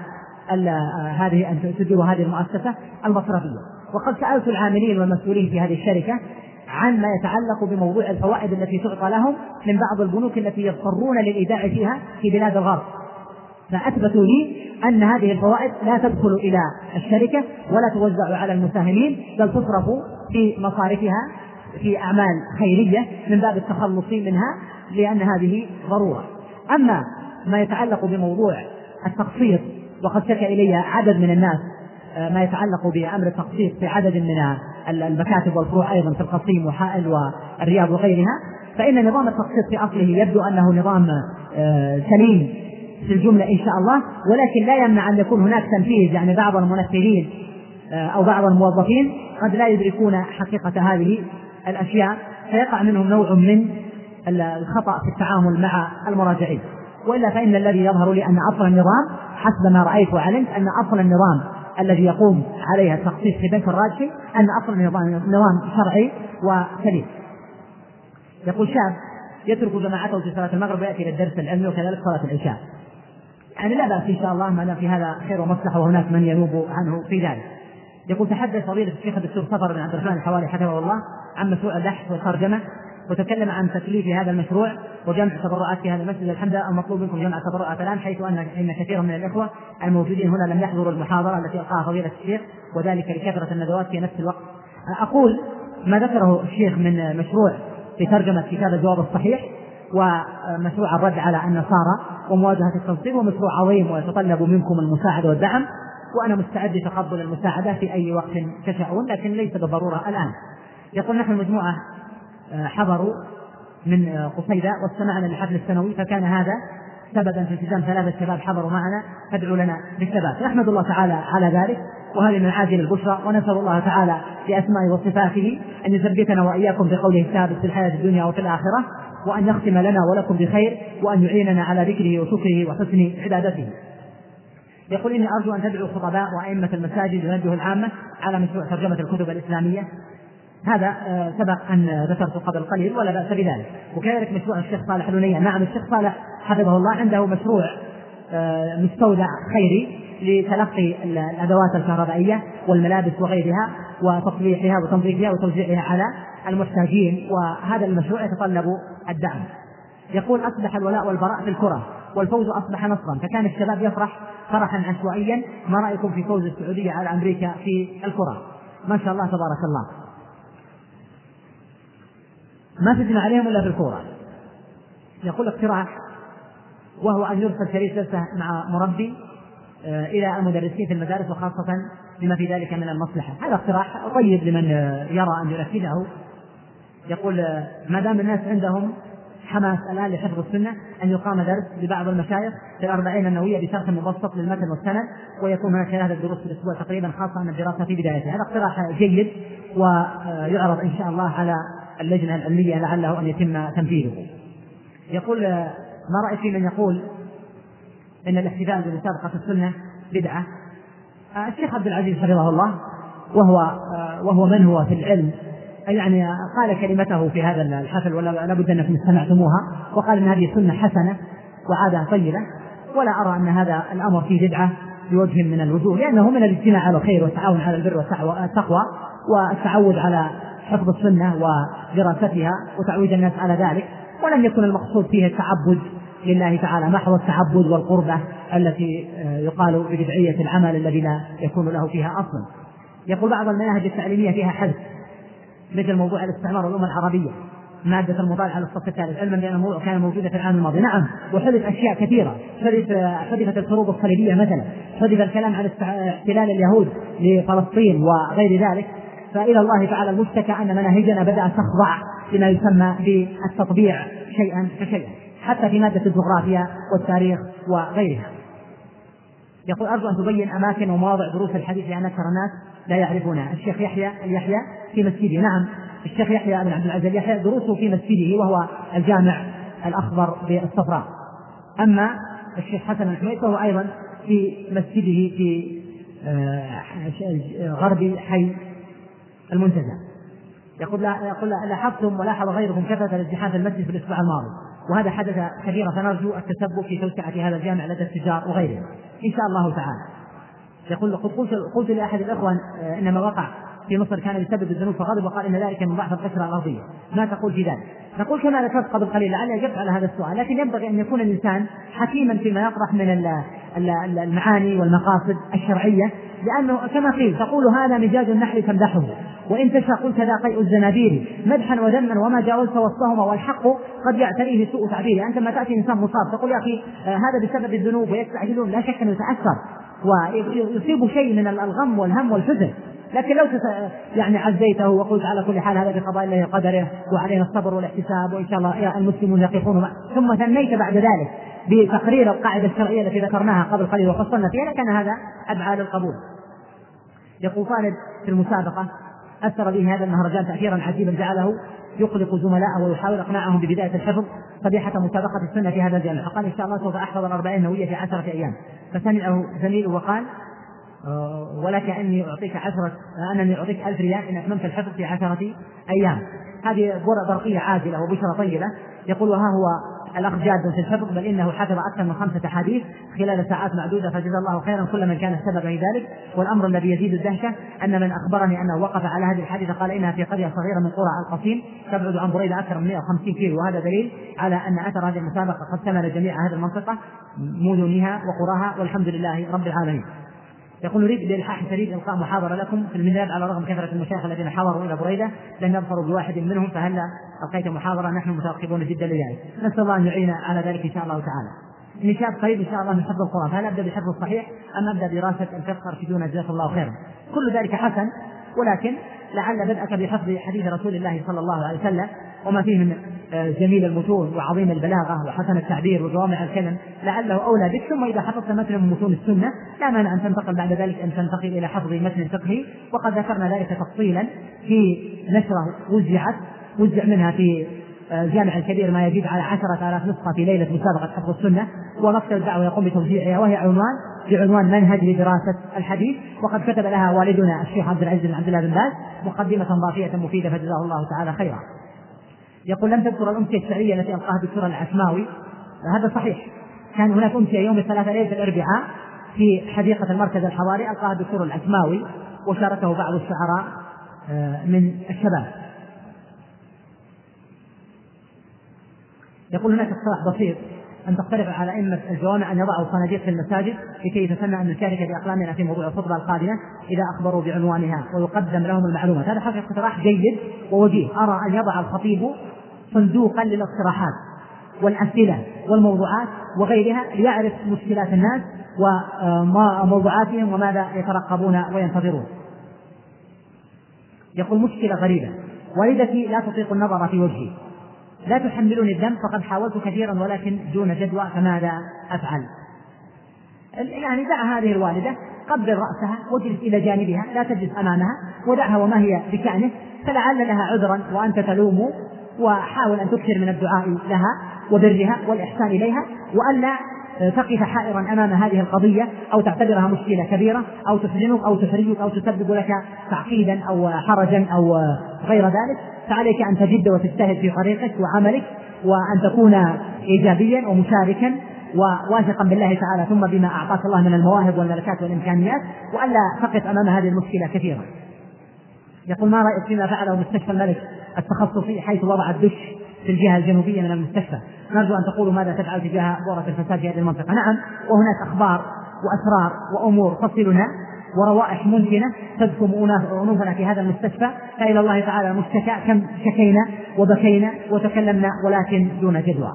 S3: هذه أن تدير هذه المؤسسة المصرفية. وقد سألت العاملين والمسؤولين في هذه الشركة عن ما يتعلق بموضوع الفوائد التي تعطى لهم من بعض البنوك التي يضطرون للإيداع فيها في بلاد الغرب، فأثبتوا لي أن هذه الفوائد لا تدخل إلى الشركة ولا توزع على المساهمين، بل تصرف في مصارفها في أعمال خيرية من باب التخلص منها لأن هذه ضرورة. أما ما يتعلق بموضوع التقسيط، وقد شكى إلي عدد من الناس ما يتعلق بأمر التقسيط في عدد من المكاتب والفروع أيضا في القصيم وحائل والرياض وغيرها، فإن نظام التقسيط في أصله يبدو أنه نظام سليم في الجملة إن شاء الله، ولكن لا يمنع أن يكون هناك تنفيذ، يعني بعض المنفذين أو بعض الموظفين قد لا يدركون حقيقة هذه الأشياء، فيقع منهم نوع من الخطأ في التعامل مع المراجعين. وإلا فإن الذي يظهر لي أن أصل النظام حسب ما رأيت وعلمت أن أصل النظام الذي يقوم عليها التخصيص في بنك الراجحي أن أصل النظام نظام شرعي وسليم. يقول شاب يترك جماعته في صلاة المغرب ويأتي للدرس العلمي وكذلك صلاة العشاء، يعني لا بأس إن شاء الله ما دام في هذا خير ومصلحة وهناك من ينوب عنه في ذلك. يقول تحدث فضيلة الشيخ الدكتور صفر بن عبد الرحمن الحوالي حفظه الله عن مشروع البحث والترجمة، وتكلم عن تكليف هذا المشروع وجمع تبرعات في هذا المسجد. الحمد لله المطلوب منكم جمع تبرعات الآن، حيث أن إن كثيرا من الإخوة الموجودين هنا لم يحضروا المحاضرة التي ألقاها فضيلة الشيخ، وذلك لكثرة الندوات في نفس الوقت. أقول ما ذكره الشيخ من مشروع في ترجمة كتاب الجواب الصحيح، ومشروع الرد على النصارى ومواجهة التنصير، ومشروع عظيم ويتطلب منكم المساعدة والدعم، وأنا مستعد لتقبل المساعدة في أي وقت تشاءون، لكن ليس بالضرورة الآن. يقول نحن مجموعة حضروا من قصيدة واستمعنا للحفل السنوي، فكان هذا سببا في التزام ثلاثة شباب حضروا معنا، فادعوا لنا بالثبات. نحمد الله تعالى على ذلك، وهذه من عاجل البشرى، ونسأل الله تعالى بأسمائه وصفاته أن يثبتنا وإياكم بقوله الثابت في الحياة الدنيا وفي الآخرة، وأن يختم لنا ولكم بخير، وأن يعيننا على ذكره وشكره وحسن عبادته. يقول إني أرجو أن تدعو الخطباء وأئمة المساجد ونبه العامة على مشروع ترجمة الكتب الإسلامية. هذا سبق أن ذكرت قبل قليل ولا بأس بذلك. وكذلك مشروع الشيخ صالح الونية، نعم الشيخ صالح حفظه الله عنده مشروع مستودع خيري لتلقي الأدوات الكهربائية والملابس وغيرها وتصليحها وتنظيفها وتوزيعها على المحتاجين، وهذا المشروع يتطلب الدعم. يقول أصبح الولاء والبراء في الكرة والفوز أصبح نصرا، فكان الشباب يفرح فرحا عشوائيا. ما رأيكم في فوز السعودية على أمريكا في الكرة؟ ما شاء الله تبارك الله، ما تجمع عليهم إلا في الكرة. يقول اقتراح، وهو أن يرسل شريك جلسة مع مربي إلى المدرسين في المدارس، وخاصة بما في ذلك من المصلحة. هذا اقتراح طيب لمن يرى أن ينفذه. يقول ما دام الناس عندهم حماس الآن لحفظ السنة أن يقام درس لبعض المشايخ في الأربعين النووية بشرح مبسط للمتن والسند، ويكون هناك هذا الدروس في الأسبوع تقريبا، خاصة أن الدراسة في بدايتها. هذا اقتراح جيد ويعرض إن شاء الله على اللجنة العلمية لعله أن يتم تنفيذه. يقول ما رأيك في من يقول إن الاحتفال بمسابقة السنة بدعة؟ الشيخ عبد العزيز حفظه الله وهو وهو من هو في العلم يعني قال كلمته في هذا الحفل ولا بد أنكم استمعتموها، وقال إن هذه سنة حسنة وعادة طيبة، ولا أرى أن هذا الأمر فيه بدعة بوجه من الوجوه، لأنه من الاجتماع على الخير والتعاون على البر والتقوى والتعود على حفظ السنة ودراستها وتعويد الناس على ذلك، ولم يكن المقصود فيه التعبد لله تعالى محض التعبد والقربة التي يقال ببدعية العمل الذي لا يكون له فيها أصلا. يقول بعض المناهج التعليمية فيها حذف، مثل موضوع الاستعمار والأمة العربية، مادة المطالعة على الصف الثالث، علما بأن الموضوع كان موجودا في العام الماضي. نعم، وحذف أشياء كثيرة، حذفت الحروب الصليبية مثلا، حذف الكلام عن احتلال اليهود لفلسطين وغير ذلك. فإلى الله تعالى المشتكى أن مناهجنا بدأت تخضع لما يسمى بالتطبيع شيئا فشيئا، حتى في مادة الجغرافيا والتاريخ وغيرها. يقول أرجو أن تبين أماكن ومواضع دروس الحديث لأن أكثر الناس لا يعرفونها. الشيخ يحيى اليحيى في مسجده. نعم، الشيخ يحيى بن عبد العزيز اليحيى دروسه في مسجده وهو الجامع الأخضر بالصفراء. أما الشيخ حسن الحميد فهو أيضا في مسجده في غرب حي المنتزه. يقول يقول لاحظتم ولاحظ غيركم كثرة الازدحام في المسجد في الأسبوع الماضي، وهذا حدث كثيرا، فنرجو التسبب في توسعة هذا الجامع لدى التجار وغيرهم إن شاء الله تعالى. يقول قلت, قلت لأحد الأخوان إنما وقع في مصر كان بسبب الذنوب فغضب وقال إن ذلك من ضعف القشرة الأرضية، ما تقول في ذلك؟ نقول كما ذكرت قبل قليل لعلي أجبت على هذا السؤال، لكن ينبغي أن يكون الإنسان حكيما فيما يطرح من المعاني والمقاصد الشرعية، لأنه كما قيل تقول هذا مجاز النحل تمدحه، وإن تشاء قلت ذا قيء الزنابير مدحا وذما وما جاوزت وسطهما، والحق قد يعتريه سوء تعبيره. أنت ما تأتي إنسان مصاب تقول يا أخي هذا بسبب الذنوب ويستعجلون، لا شك أنه يتأثر ويصيب شيء من الغم والهم والحزن، لكن لو يعني عزيته وقلت على كل حال هذا بقضاء الله وقدره وعلينا الصبر والاحتساب وإن شاء الله المسلمون يقفون، ثم ثنيت بعد ذلك بتقرير القاعدة الشرعية التي ذكرناها قبل قليل وفصلنا فيها، لكن هذا أدعى للقبول. يقول طالب في المسابقة أثر به هذا المهرجان تأثيرا عجيبا جعله يقلق زملائه ويحاول إقناعهم ببداية الحفظ قبيحة مسابقة السنة في هذا الجانب، فقال إن شاء الله سوف أحفظ الأربعين نووية في عشرة أيام، فسمعه زميله وقال ولك أني أعطيك عشرة أنني أعطيك ألف ريال إن أتممت الحفظ في عشرة أيام. هذه برقية عاجلة وبشرة طيبة. يقول وها هو الأخ جاد في الحفظ، بل إنه حفظ أكثر من خمسة حديث خلال ساعات معدودة، فجزا الله خيرا كل من كان السبب في ذلك. والأمر الذي يزيد الدهشة أن من أخبرني أنه وقف على هذه الحديث قال إنها في قرية صغيرة من قرى القصيم تبعد عن بريدة أكثر من مئة وخمسين كيلو، وهذا دليل على أن أثر هذه المسابقة قد شمل جميع هذه المنطقة مدنها وقراها والحمد لله رب العالمين. يقول نريد بإلحاح شديد إلقاء محاضرة لكم في المنهج على رغم كثرة المشايخ الذين حضروا إلى بريدة لن يظفروا بواحد منهم، فهل ألقيت محاضرة؟ نحن مترقبون جدا لذلك، نسأل الله أن يعين على ذلك إن شاء الله تعالى. نشاط قريب إن شاء الله من حفظ القرآن، فهل أبدأ بحفظ الصحيح أم أبدأ دراسة الفقه؟ أرشدونا جزاك الله خيرا. كل ذلك حسن، ولكن لعل بدأك بحفظ حديث رسول الله صلى الله عليه وسلم وما فيه من جميل المتون وعظيم البلاغة وحسن التعبير وجوامع الكلم لعله أولى بك. ثم إذا حفظت متن من متون السنة لا مانع أن تنتقل بعد ذلك أن تنتقل إلى حفظ متن فقهي، وقد ذكرنا ذلك تفصيلا في نشرة وزعت وزع منها في جامع الكبير ما يزيد على عشرة آلاف نسخة في ليلة مسابقة حفظ السنة، ومكتب الدعوة يقوم بتوزيعها، وهي عنوان بعنوان منهج لدراسة الحديث، وقد كتب لها والدنا الشيخ عبد العزيز بن عبد الله بن باز مقدمة ضافية مفيدة فجزاه الله تعالى خيرا. يقول لم تذكر الأمسية الشرعية التي ألقاها الدكتور العشماوي، هذا صحيح، كان هناك أمسية يوم الثلاثاء ليلة الأربعاء في حديقة المركز الحضاري ألقاها الدكتور العشماوي وشاركه بعض الشعراء من الشباب. يقول هناك اقتراح بسيط أن تقترح على أئمة الجوامع أن يضعوا صناديق في المساجد لكي يتسنى أن نشارك بأقلامنا في موضوع الخطبة القادمة إذا أخبروا بعنوانها ويقدم لهم المعلومات. هذا حقيقة اقتراح جيد ووجيه. أرى أن يضع الخطيب صندوقا للاقتراحات والأسئلة والموضوعات وغيرها ليعرف مشكلات الناس وموضوعاتهم وماذا يترقبون وينتظرون. يقول مشكلة غريبة، والدتي لا تطيق النظر في وجهي، لا تحملني الذنب، فقد حاولت كثيرا ولكن دون جدوى، فماذا أفعل؟ يعني دع هذه الوالدة، قبل رأسها واجلس إلى جانبها، لا تجلس أمامها، ودعها وما هي بشأنه، فلعل لها عذرا وأنت تلوم، وحاول أن تكثر من الدعاء لها وبرها والإحسان إليها، وألا تقف حائرا أمام هذه القضية أو تعتبرها مشكلة كبيرة أو تحزنك أو تحرجك أو تسبب لك تعقيدا أو حرجا أو غير ذلك. فعليك أن تجد وتجتهد في طريقك وعملك، وأن تكون إيجابيا ومشاركا وواثقا بالله تعالى ثم بما أعطاك الله من المواهب والملكات والإمكانيات، وألا تقف أمام هذه المشكلة كثيرا. يقول ما رأيك فيما فعله مستشفى الملك التخصصي حيث وضع الدش في الجهة الجنوبية من المستشفى؟ نرجو أن تقولوا ماذا تفعل تجاه بؤرة الفساد في هذه المنطقة. نعم، وهناك أخبار وأسرار وأمور تصلنا وروائح ممكنة تدكم أنوفنا في هذا المستشفى، فإلى الله تعالى المشتكى، كم شكينا وبكينا وتكلمنا ولكن دون جدوى.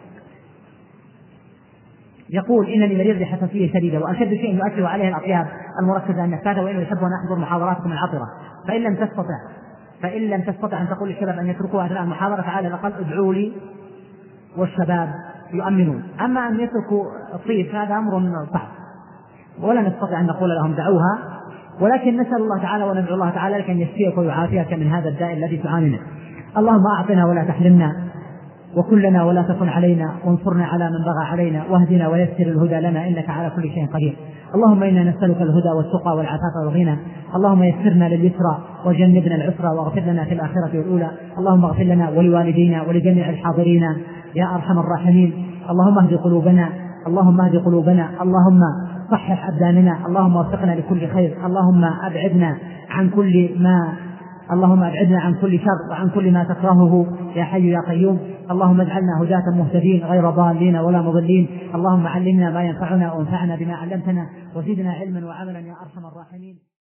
S3: يقول إنني مريض بحساسية شديدة، وأشد شيء يؤثر عليه الأطياب المركزة النفاذة، وإنه يحب أن أحضر محاضراتكم العطرة، فإن لم تستطع فإن لم تستطع أن تقول للشباب أن يتركوا أثناء المحاضرة فعلى الأقل ادعوا لي والشباب يؤمنون. أما أن يتركوا الطيب فهذا أمر صعب ولا نستطيع أن نقول لهم دعوها، ولكن نسأل الله تعالى وندعو الله تعالى لك أن يشفيك ويعافيك من هذا الداء الذي تعاني منه. اللهم أعطنا ولا تحرمنا، وكلنا ولا تكن علينا، وانصرنا على من بغى علينا، واهدنا ويسر الهدى لنا إنك على كل شيء قدير. اللهم إنا نسألك الهدى والتقى والعفاف والغنى، اللهم يسرنا لليسرى وجنبنا العسرى، واغفر لنا في الآخرة والأولى. اللهم اغفر لنا ولوالدينا ولجميع الحاضرين يا أرحم الراحمين. اللهم اهد قلوبنا اللهم اهد قلوبنا اللهم صحح أبداننا، اللهم وفقنا لكل خير، اللهم أبعدنا عن كل ما اللهم أبعدنا عن كل شر وعن كل ما تكرهه يا حي يا قيوم. اللهم اجعلنا هداة مهتدين غير ضالين ولا مضلين. اللهم علمنا ما ينفعنا وانفعنا بما علمتنا، وزدنا علما وعملا يا أرحم الراحمين.